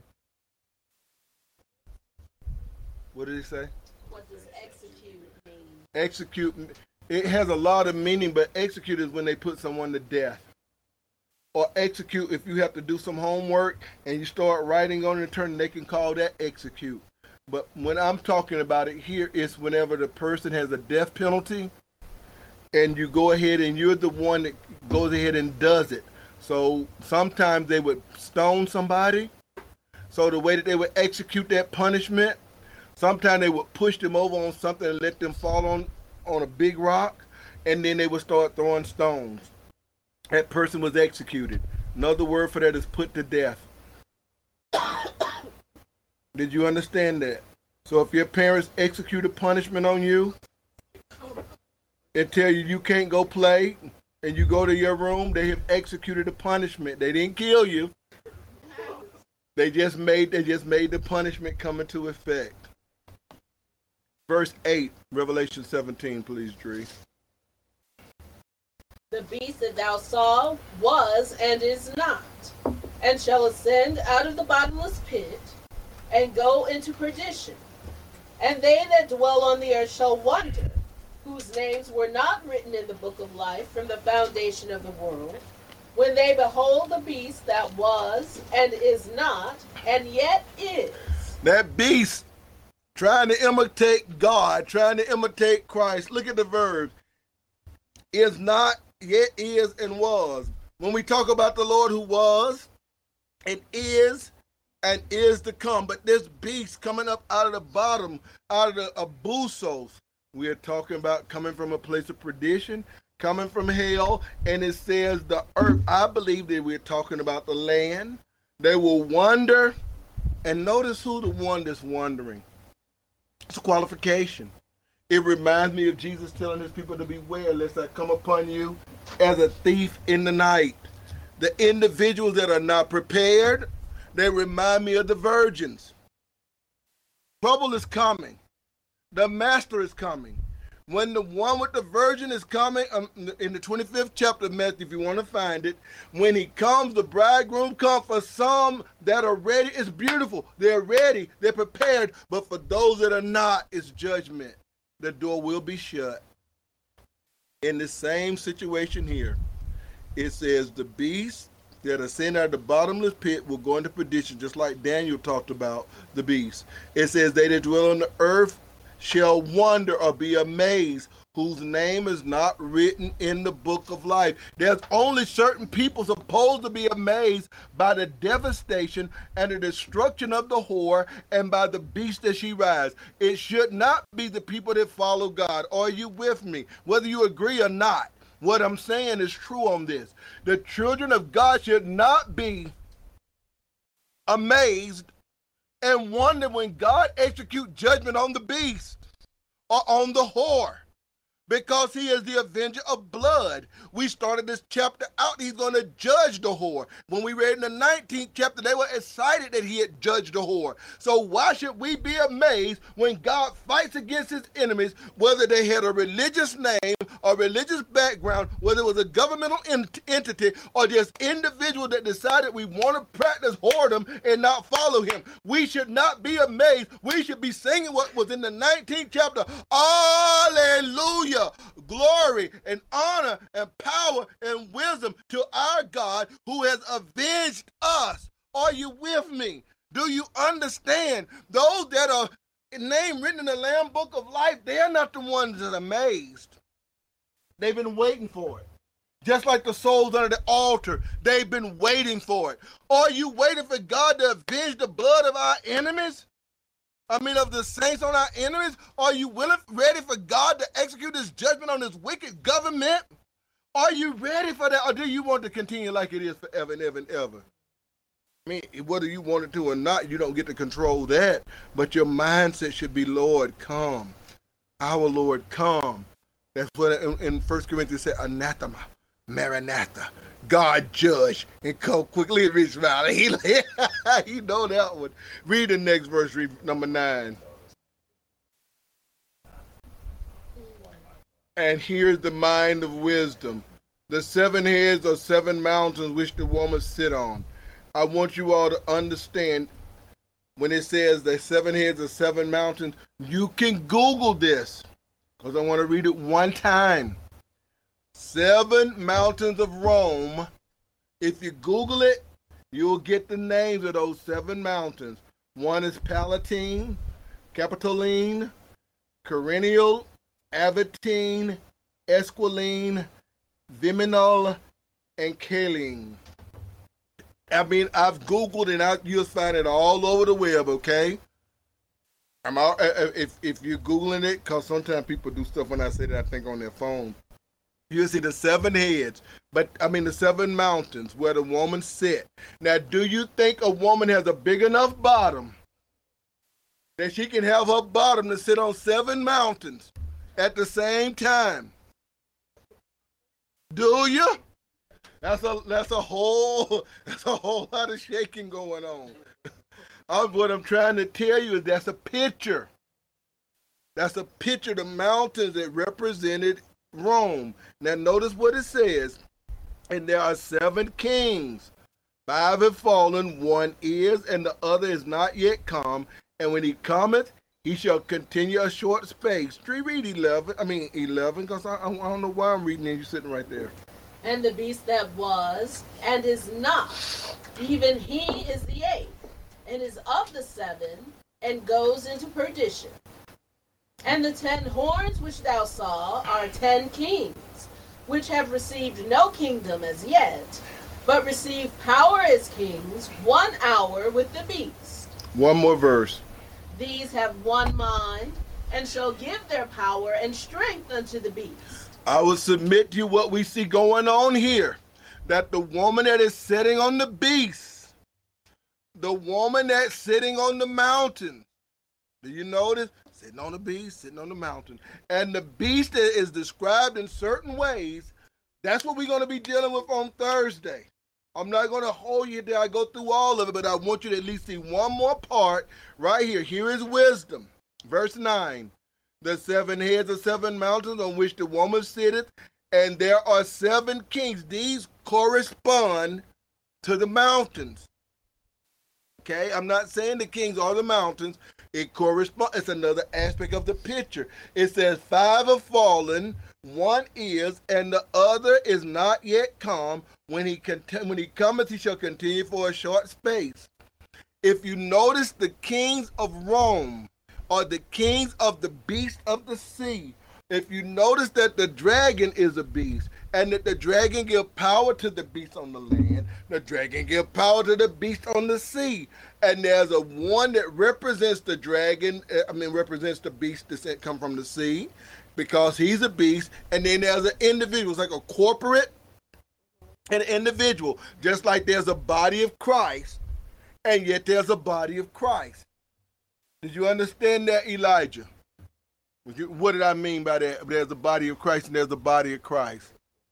What did he say? What does execute mean? Execute. It has a lot of meaning, but execute is when they put someone to death. Or execute, if you have to do some homework and you start writing on it, turn, they can call that execute. But when I'm talking about it here, it's whenever the person has a death penalty and you go ahead and you're the one that goes ahead and does it. So sometimes they would stone somebody. So the way that they would execute that punishment, sometimes they would push them over on something and let them fall on on a big rock, and then they would start throwing stones. That person was executed. Another word for that is put to death. Did you understand that? So if your parents execute a punishment on you and tell you you can't go play, and you go to your room, they have executed a punishment. They didn't kill you. They just made they just made the punishment come into effect. Verse eight, Revelation seventeen, please, Dree. The beast that thou saw was and is not, and shall ascend out of the bottomless pit, and go into perdition. And they that dwell on the earth shall wonder, whose names were not written in the book of life from the foundation of the world, when they behold the beast that was and is not, and yet is. That beast trying to imitate God, trying to imitate Christ. Look at the verbs. Is not, yet is, and was. When we talk about the Lord who was, and is, and is to come. But this beast coming up out of the bottom, out of the abusos, we are talking about coming from a place of perdition, coming from hell, and it says the earth. I believe that we're talking about the land. They will wander, and notice who the one that's wandering. It's a qualification. It reminds me of Jesus telling his people to beware lest I come upon you as a thief in the night. The individuals that are not prepared, they remind me of the virgins. Trouble is coming. The master is coming. when the one with the virgin is coming, um, in the twenty-fifth chapter of Matthew, if you want to find it, when he comes, the bridegroom comes. For some that are ready, it's beautiful. They're ready, they're prepared. But for those that are not, it's judgment. The door will be shut. In the same situation here, it says the beast that are sent out of the bottomless pit will go into perdition, just like Daniel talked about the beast. It says they that dwell on the earth shall wonder or be amazed, whose name is not written in the book of life. There's only certain people supposed to be amazed by the devastation and the destruction of the whore and by the beast that she rides. It should not be the people that follow God. Are you with me? Whether you agree or not, what I'm saying is true on this. The children of God should not be amazed and wonder when God executes judgment on the beast or on the whore, because he is the avenger of blood. We started this chapter out, he's going to judge the whore. When we read in the nineteenth chapter, they were excited that he had judged the whore. So why should we be amazed when God fights against his enemies, whether they had a religious name or religious background, whether it was a governmental ent- entity or just individual that decided we want to practice whoredom and not follow him? We should not be amazed. We should be singing what was in the nineteenth chapter. Hallelujah. Glory and honor and power and wisdom to our God who has avenged us. Are you with me? Do you understand? Those that are named written in the Lamb Book of Life, they are not the ones that are amazed. They've been waiting for it. Just like the souls under the altar, they've been waiting for it. Are you waiting for God to avenge the blood of our enemies? I mean, of the saints on our enemies? Are you willing, ready for God to execute his judgment on this wicked government? Are you ready for that? Or do you want to continue like it is forever and ever and ever? I mean, whether you want it to or not, you don't get to control that. But your mindset should be, Lord, come. Our Lord, come. That's what in, in First Corinthians said, anathema, maranatha. God judge and come quickly and reach out. He, he know that one. Read the next verse, read number nine. And here's the mind of wisdom. The seven heads are seven mountains which the woman sit on. I want you all to understand when it says the seven heads are seven mountains, you can Google this because I want to read it one time. Seven mountains of Rome. If you Google it, you'll get the names of those seven mountains. One is Palatine, Capitoline, Carinial, Avetine, Esquiline, Viminal, and Caline. I mean, I've Googled and I, you'll find it all over the web, okay? I'm all, if, if you're Googling it, because sometimes people do stuff when I say that I think on their phone. You see the seven heads, but I mean the seven mountains where the woman sit. Now, do you think a woman has a big enough bottom that she can have her bottom to sit on seven mountains at the same time? Do you? That's a that's a whole that's a whole lot of shaking going on. I'm, what I'm trying to tell you is that's a picture. That's a picture of the mountains that represented Rome. Now notice what it says. And there are seven kings. Five have fallen, one is, and the other is not yet come. And when he cometh, he shall continue a short space. Three read eleven. I mean eleven, because I, I don't know why I'm reading it. You're sitting right there. And the beast that was and is not, even he is the eighth, and is of the seven, and goes into perdition. And the ten horns which thou saw are ten kings, which have received no kingdom as yet, but receive power as kings one hour with the beast. One more verse. These have one mind, and shall give their power and strength unto the beast. I will submit to you what we see going on here, that the woman that is sitting on the beast, the woman that's sitting on the mountain, do you notice? Sitting on the beast, sitting on the mountain. And the beast that is described in certain ways, that's what we're going to be dealing with on Thursday. I'm not going to hold you there. I go through all of it, but I want you to at least see one more part right here. Here is wisdom. Verse nine. The seven heads of seven mountains on which the woman sitteth, and there are seven kings. These correspond to the mountains. Okay, I'm not saying the kings are the mountains. It corresponds. It's another aspect of the picture. It says five have fallen, one is, and the other is not yet come. When he cont- when he cometh, he shall continue for a short space. If you notice, the kings of Rome are the kings of the beast of the sea. If you notice that the dragon is a beast, and that the dragon give power to the beast on the land, the dragon give power to the beast on the sea. And there's a one that represents the dragon, I mean represents the beast that come from the sea, because he's a beast. And then there's an individual, it's like a corporate and an individual, just like there's a body of Christ, and yet there's a body of Christ. Did you understand that, Elijah? What did I mean by that? There's a body of Christ and there's a body of Christ.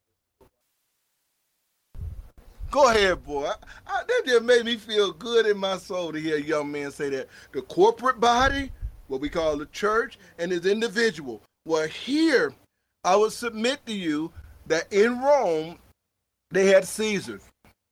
Go ahead, boy. I, I, that just made me feel good in my soul to hear a young man say that. The corporate body, what we call the church, and his individual. Well, here, I would submit to you that in Rome, they had Caesars.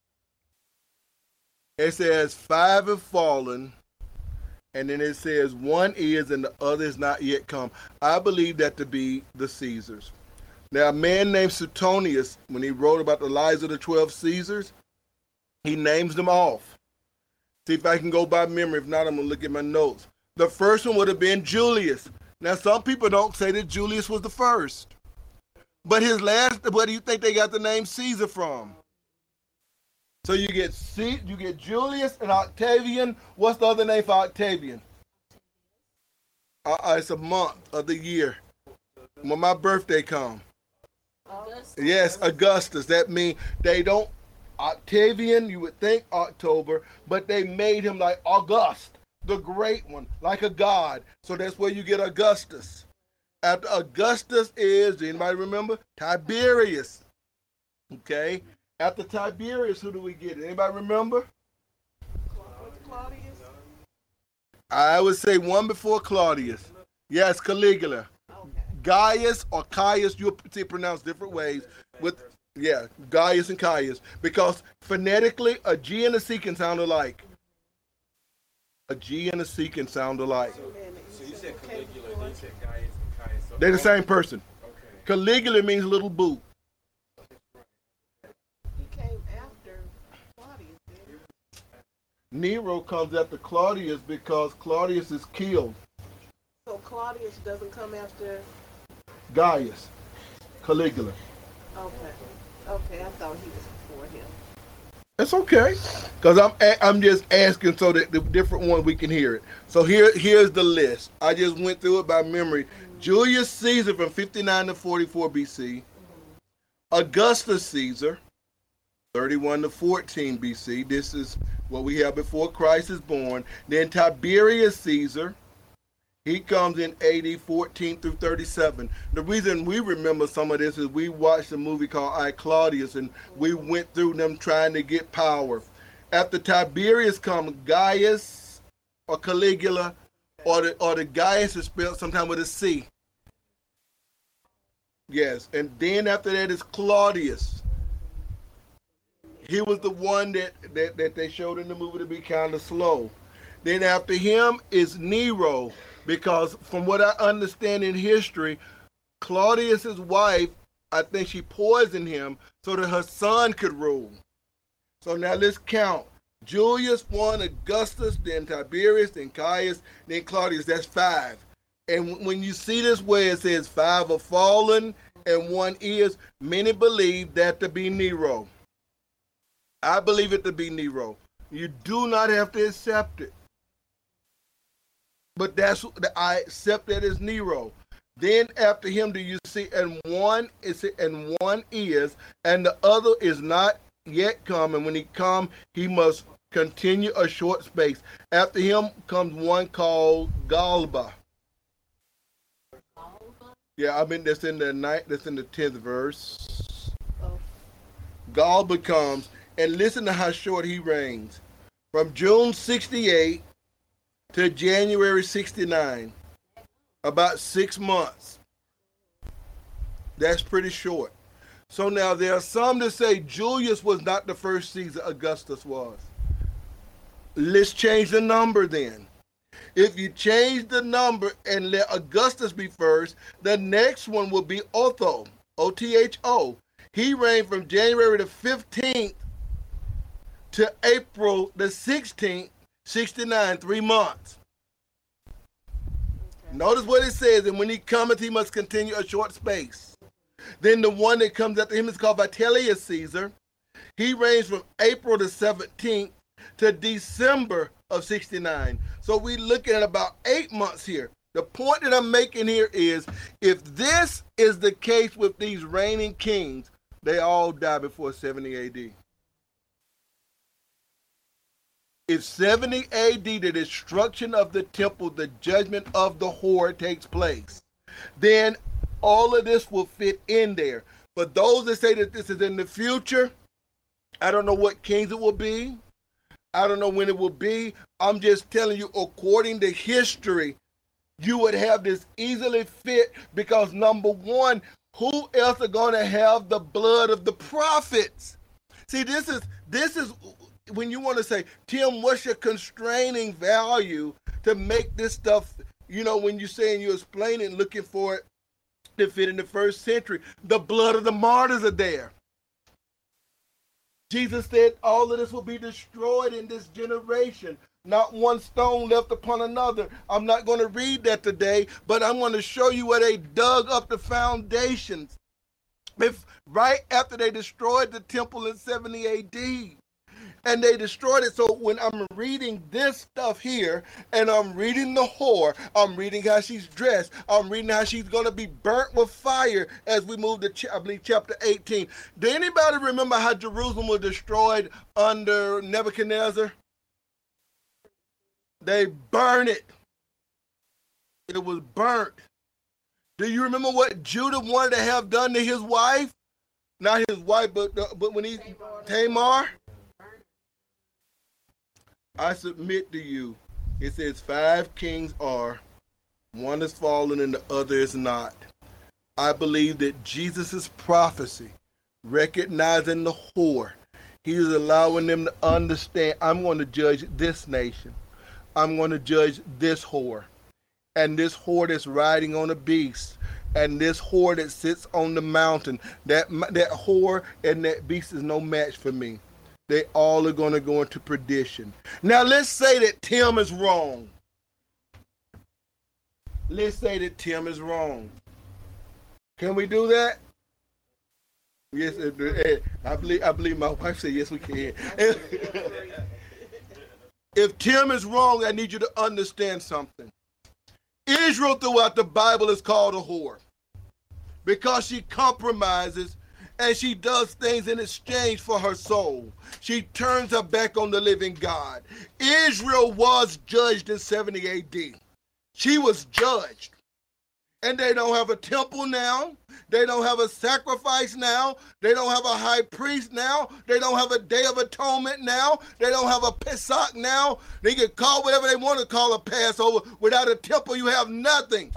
It says five have fallen, and then it says one is and the other is not yet come. I believe that to be the Caesars. Now, a man named Suetonius, when he wrote about the lives of the twelve Caesars, he names them off. See if I can go by memory. If not, I'm going to look at my notes. The first one would have been Julius. Now, some people don't say that Julius was the first. But his last, where do you think they got the name Caesar from? So you get C, you get Julius and Octavian. What's the other name for Octavian? Uh, uh, it's a month of the year when my birthday comes. Augustus. Yes, Augustus. That means they don't, Octavian, you would think October, but they made him like August, the great one, like a god. So that's where you get Augustus. After Augustus is, anybody remember? Tiberius. Okay? After Tiberius, who do we get? Anybody remember? Claudius. I would say one before Claudius. Yes, Caligula. Gaius or Caius, you'll see pronounced different ways. With yeah, Gaius and Caius, because phonetically a G and a C can sound alike. A G and a C can sound alike. So, so you said Caligula, and you said Gaius and Caius. So they're the same person. Okay. Caligula means little boot. He came after Claudius. Nero comes after Claudius because Claudius is killed. So Claudius doesn't come after Gaius, Caligula. Okay. Okay, I thought he was before him. That's okay, because I'm I'm just asking so that the different one we can hear it. So here here's the list. I just went through it by memory. Mm-hmm. Julius Caesar from fifty-nine to forty-four B C. Mm-hmm. Augustus Caesar, thirty-one to fourteen B C. This is what we have before Christ is born. Then Tiberius Caesar. He comes in A D fourteen through thirty-seven. The reason we remember some of this is we watched a movie called I, Claudius, and we went through them trying to get power. After Tiberius comes Gaius or Caligula, or the, or the Gaius is spelled sometimes with a C. Yes, and then after that is Claudius. He was the one that, that, that they showed in the movie to be kind of slow. Then after him is Nero. Because from what I understand in history, Claudius's wife, I think she poisoned him so that her son could rule. So now let's count. Julius, one, Augustus, then Tiberius, then Caius, then Claudius. That's five. And when you see this where it says five are fallen and one is, many believe that to be Nero. I believe it to be Nero. You do not have to accept it. But that's I accept that as Nero. Then after him, do you see? And one is and one is, and the other is not yet come. And when he come, he must continue a short space. After him comes one called Galba. Yeah, I mean that's in the ninth. That's in the tenth verse. Oh. Galba comes, and listen to how short he reigns. From June sixty-eight to January sixty-nine. About six months. That's pretty short. So now there are some that say Julius was not the first Caesar, Augustus was. Let's change the number then. If you change the number and let Augustus be first, the next one will be Otho, O T H O. He reigned from January the fifteenth to April the sixteenth, sixty-nine, three months. Okay. Notice what it says, and when he cometh, he must continue a short space. Then the one that comes after him is called Vitellius Caesar. He reigns from April the seventeenth to December of sixty-nine. So we're looking at about eight months here. The point that I'm making here is, if this is the case with these reigning kings, they all die before seventy A D. If seventy A D, the destruction of the temple, the judgment of the whore takes place, then all of this will fit in there. For those that say that this is in the future, I don't know what kings it will be. I don't know when it will be. I'm just telling you, according to history, you would have this easily fit, because number one, who else are going to have the blood of the prophets? See, this is this is when you want to say, Tim, what's your constraining value to make this stuff, you know, when you're saying you're explaining, looking for it to fit in the first century, the blood of the martyrs are there. Jesus said all of this will be destroyed in this generation. Not one stone left upon another. I'm not going to read that today, but I'm going to show you where they dug up the foundations. If, right after they destroyed the temple in seventy A D. And they destroyed it. So when I'm reading this stuff here, and I'm reading the whore, I'm reading how she's dressed, I'm reading how she's going to be burnt with fire as we move to, I believe, chapter eighteen. Do anybody remember how Jerusalem was destroyed under Nebuchadnezzar? They burned it. It was burnt. Do you remember what Judah wanted to have done to his wife? Not his wife, but, but when he, Tamar. I submit to you, it says five kings are, one is fallen and the other is not. I believe that Jesus' prophecy, recognizing the whore, he is allowing them to understand, I'm going to judge this nation. I'm going to judge this whore. And this whore that's riding on a beast. And this whore that sits on the mountain. That, that whore and that beast is no match for me. They all are going to go into perdition. Now, let's say that Tim is wrong. Let's say that Tim is wrong. Can we do that? Yes, I believe, I believe my wife said yes, we can. If Tim is wrong, I need you to understand something. Israel throughout the Bible is called a whore because she compromises and she does things in exchange for her soul. She turns her back on the living God. Israel was judged in seventy A D. She was judged. And they don't have a temple now. They don't have a sacrifice now. They don't have a high priest now. They don't have a Day of Atonement now. They don't have a Pesach now. They can call whatever they want to call a Passover. Without a temple, you have nothing.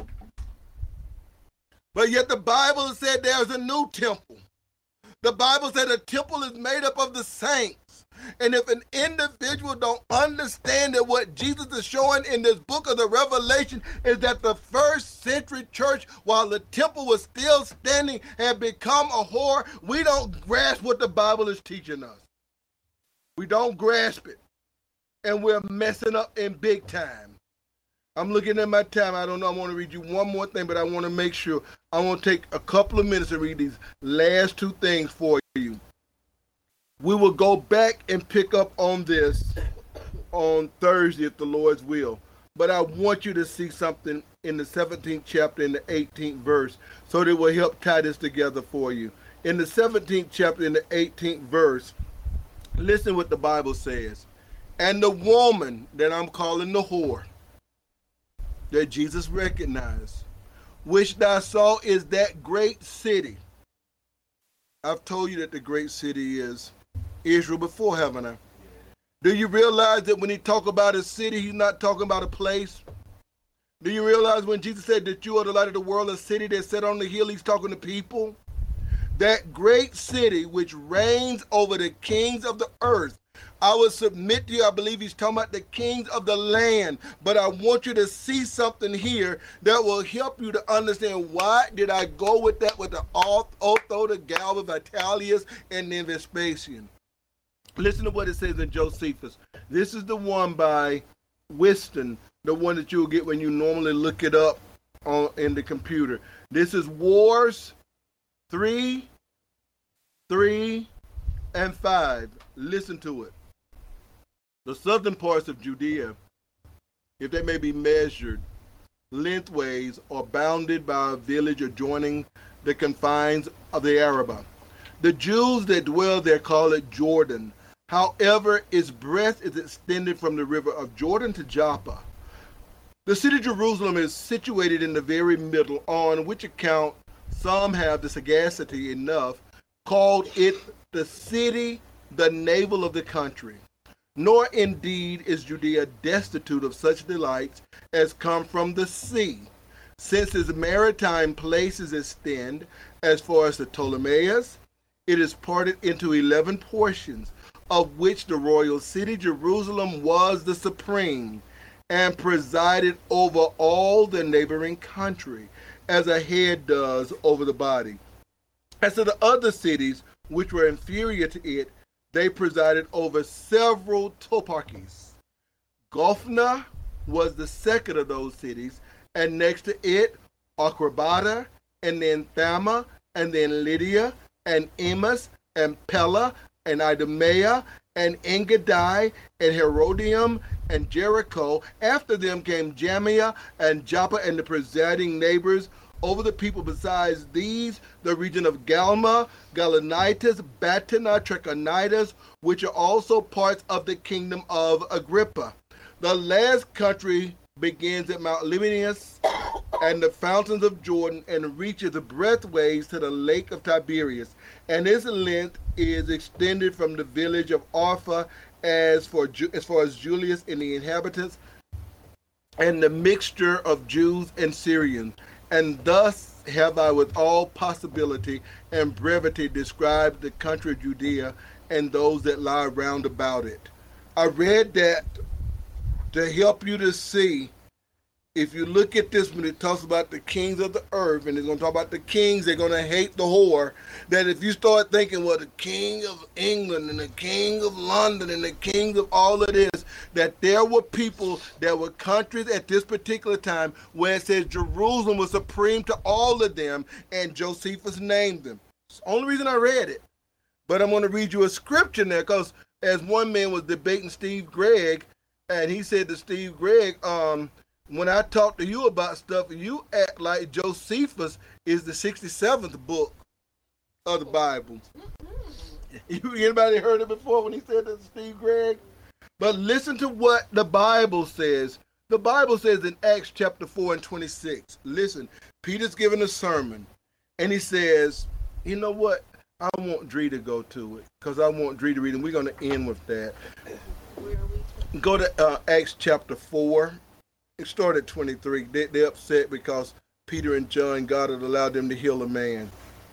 But yet the Bible said there's a new temple. The Bible said a temple is made up of the saints. And if an individual don't understand that what Jesus is showing in this book of the Revelation is that the first century church, while the temple was still standing, had become a whore, we don't grasp what the Bible is teaching us. We don't grasp it. And we're messing up in big time. I'm looking at my time. I don't know. I want to read you one more thing, but I want to make sure. I want to take a couple of minutes to read these last two things for you. We will go back and pick up on this on Thursday if the Lord's will. But I want you to see something in the seventeenth chapter in the eighteenth verse so that it will help tie this together for you. In the seventeenth chapter in the eighteenth verse, listen what the Bible says. And the woman that I'm calling the whore, that Jesus recognized, which thou saw is that great city. I've told you that the great city is Israel before, haven't I? Do you realize that when he talk about a city, he's not talking about a place? Do you realize when Jesus said that you are the light of the world, a city that's set on the hill, he's talking to people? That great city which reigns over the kings of the earth. I will submit to you, I believe he's talking about the kings of the land, but I want you to see something here that will help you to understand why did I go with that with the Otho, the Galba, Vitellius, and then Vespasian. Listen to what it says in Josephus. This is the one by Whiston, the one that you'll get when you normally look it up on in the computer. This is Wars three, three, and five. Listen to it. The southern parts of Judea, if they may be measured lengthways, are bounded by a village adjoining the confines of the Arabah. The Jews that dwell there call it Jordan. However, its breadth is extended from the river of Jordan to Joppa. The city of Jerusalem is situated in the very middle, on which account some have the sagacity enough called it the city, the navel of the country. Nor indeed is Judea destitute of such delights as come from the sea, since its maritime places extend as far as the Ptolemais. It is parted into eleven portions, of which the royal city Jerusalem was the supreme, and presided over all the neighboring country, as a head does over the body. As to the other cities which were inferior to it, they presided over several toparchies. Gophna was the second of those cities, and next to it, Acrabata, and then Thama, and then Lydia, and Emus, and Pella, and Idumea, and Engadai, and Herodium, and Jericho. After them came Jamia, and Joppa, and the presiding neighbors over the people. Besides these, the region of Galma, Galanitis, Batina, Trachonitis, which are also parts of the kingdom of Agrippa. The last country begins at Mount Limonius and the fountains of Jordan, and reaches the breadthways to the lake of Tiberias, and its length is extended from the village of Arpha as for as far as Julius and the inhabitants, and the mixture of Jews and Syrians. And thus have I with all possibility and brevity described the country of Judea and those that lie round about it. I read that to help you to see, if you look at this when it talks about the kings of the earth, and it's going to talk about the kings, they're going to hate the whore, that if you start thinking, well, the king of England and the king of London and the kings of all of this, that there were people, there were countries at this particular time where it says Jerusalem was supreme to all of them, and Josephus named them. It's the only reason I read it. But I'm going to read you a scripture there, because as one man was debating Steve Gregg, and he said to Steve Gregg, um, when I talk to you about stuff, you act like Josephus is the sixty-seventh book of the Bible. You, anybody heard it before when he said that to Steve Gregg? But listen to what the Bible says. The Bible says in Acts chapter four and twenty-six, listen, Peter's giving a sermon, and he says, you know what? I want Dree to go to it, because I want Dree to read, and we're going to end with that. Where are we? Go to uh, Acts chapter four. It started at twenty-three. They, they're upset because Peter and John, God had allowed them to heal a man.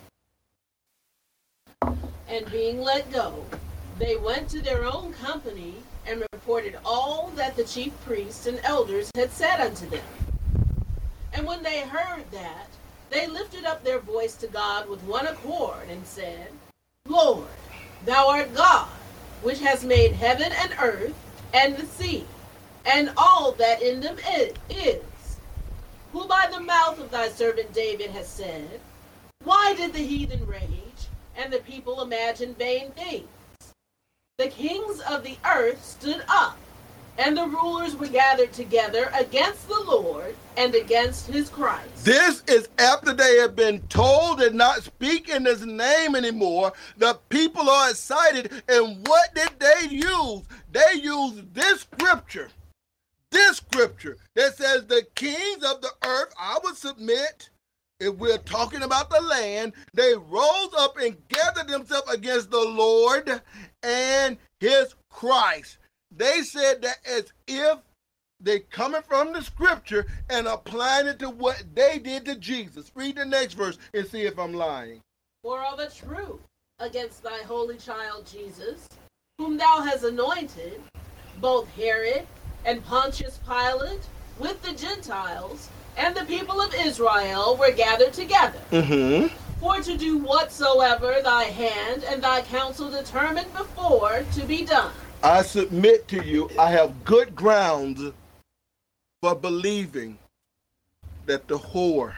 And being let go, they went to their own company and reported all that the chief priests and elders had said unto them. And when they heard that, they lifted up their voice to God with one accord and said, Lord, thou art God, which has made heaven and earth and the sea, and all that in them is, who by the mouth of thy servant David has said, why did the heathen rage, and the people imagine vain things? The kings of the earth stood up, and the rulers were gathered together against the Lord and against his Christ. This is after they have been told to not speak in his name anymore. The people are excited, and what did they use? They used this scripture. This scripture that says the kings of the earth, I would submit, if we're talking about the land, they rose up and gathered themselves against the Lord and his Christ. They said that as if They coming from the scripture and applying it to what they did to Jesus. Read the next verse and see if I'm lying. For of a truth, against thy holy child Jesus, whom thou hast anointed, both Herod and Pontius Pilate, with the Gentiles, and the people of Israel were gathered together, Mm-hmm. for to do whatsoever thy hand and thy counsel determined before to be done. I submit to you, I have good grounds for believing that the whore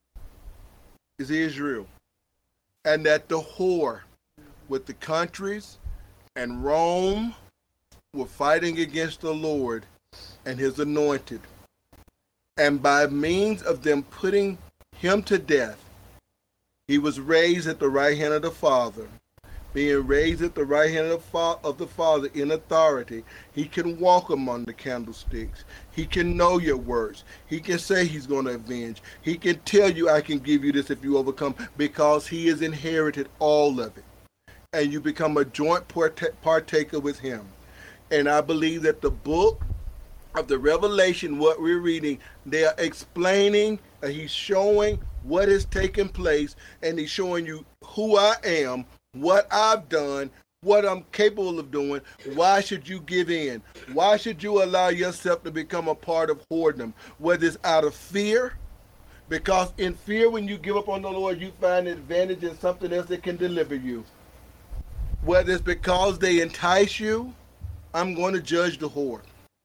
is Israel, and that the whore with the countries and Rome were fighting against the Lord and his anointed. And by means of them putting him to death, he was raised at the right hand of the Father. Being raised at the right hand of the, fa- of the Father in authority, he can walk among the candlesticks. He can know your words. He can say he's going to avenge. He can tell you, I can give you this if you overcome, because he has inherited all of it. And you become a joint part- partaker with him. And I believe that the book of the Revelation, what we're reading, they are explaining, uh, he's showing what is taking place, and he's showing you who I am, what I've done, what I'm capable of doing. Why should you give in? Why should you allow yourself to become a part of whoredom? Whether it's out of fear, because in fear, when you give up on the Lord, you find advantage in something else that can deliver you. Whether it's because they entice you, I'm going to judge the whore.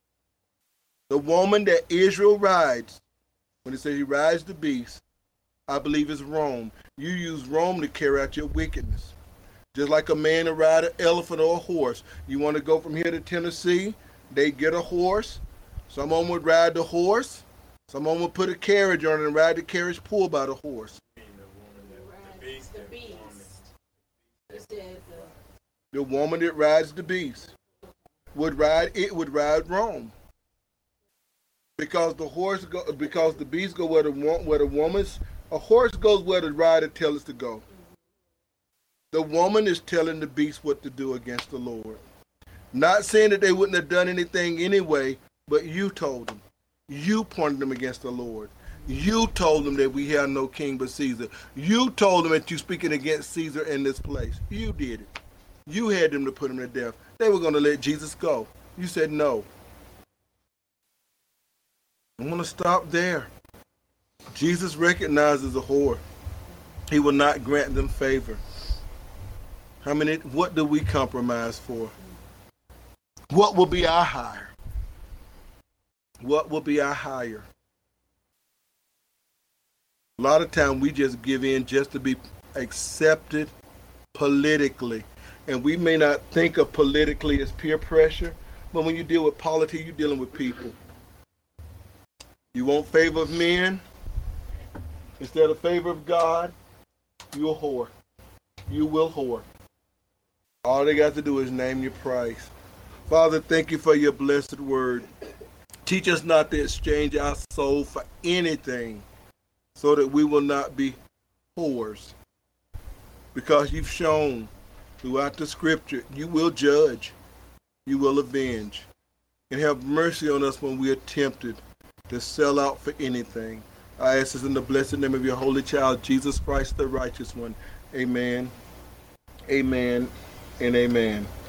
The woman that Israel rides, when it says he rides the beast, I believe it's Rome. You use Rome to carry out your wickedness. Just like a man to ride an elephant or a horse. You want to go from here to Tennessee, they get a horse. Someone would ride the horse. Someone would put a carriage on it and ride the carriage pulled by the horse. The beast. He said the The woman that rides the beast would ride it would ride Rome. Because the horse go, because the beast go where the where the woman's a horse goes where the rider tells it to go. The woman is telling the beast what to do against the Lord. Not saying that they wouldn't have done anything anyway, but you told them. You pointed them against the Lord. You told them that we have no king but Caesar. You told them that you're speaking against Caesar in this place. You did it. You had them to put him to death. They were going to let Jesus go. You said no. I'm going to stop there. Jesus recognizes a whore. He will not grant them favor. How many, what do we compromise for? What will be our hire? What will be our hire? A lot of time we just give in just to be accepted politically. And we may not think of politically as peer pressure, but when you deal with politics, you're dealing with people. You want favor of men instead of favor of God, you're a whore. You will whore. All they got to do is name your price. Father, thank you for your blessed word. Teach us not to exchange our soul for anything so that we will not be whores. Because you've shown throughout the scripture, you will judge, you will avenge, and have mercy on us when we are tempted to sell out for anything. I ask this in the blessed name of your holy child, Jesus Christ, the righteous one. Amen, amen, and amen.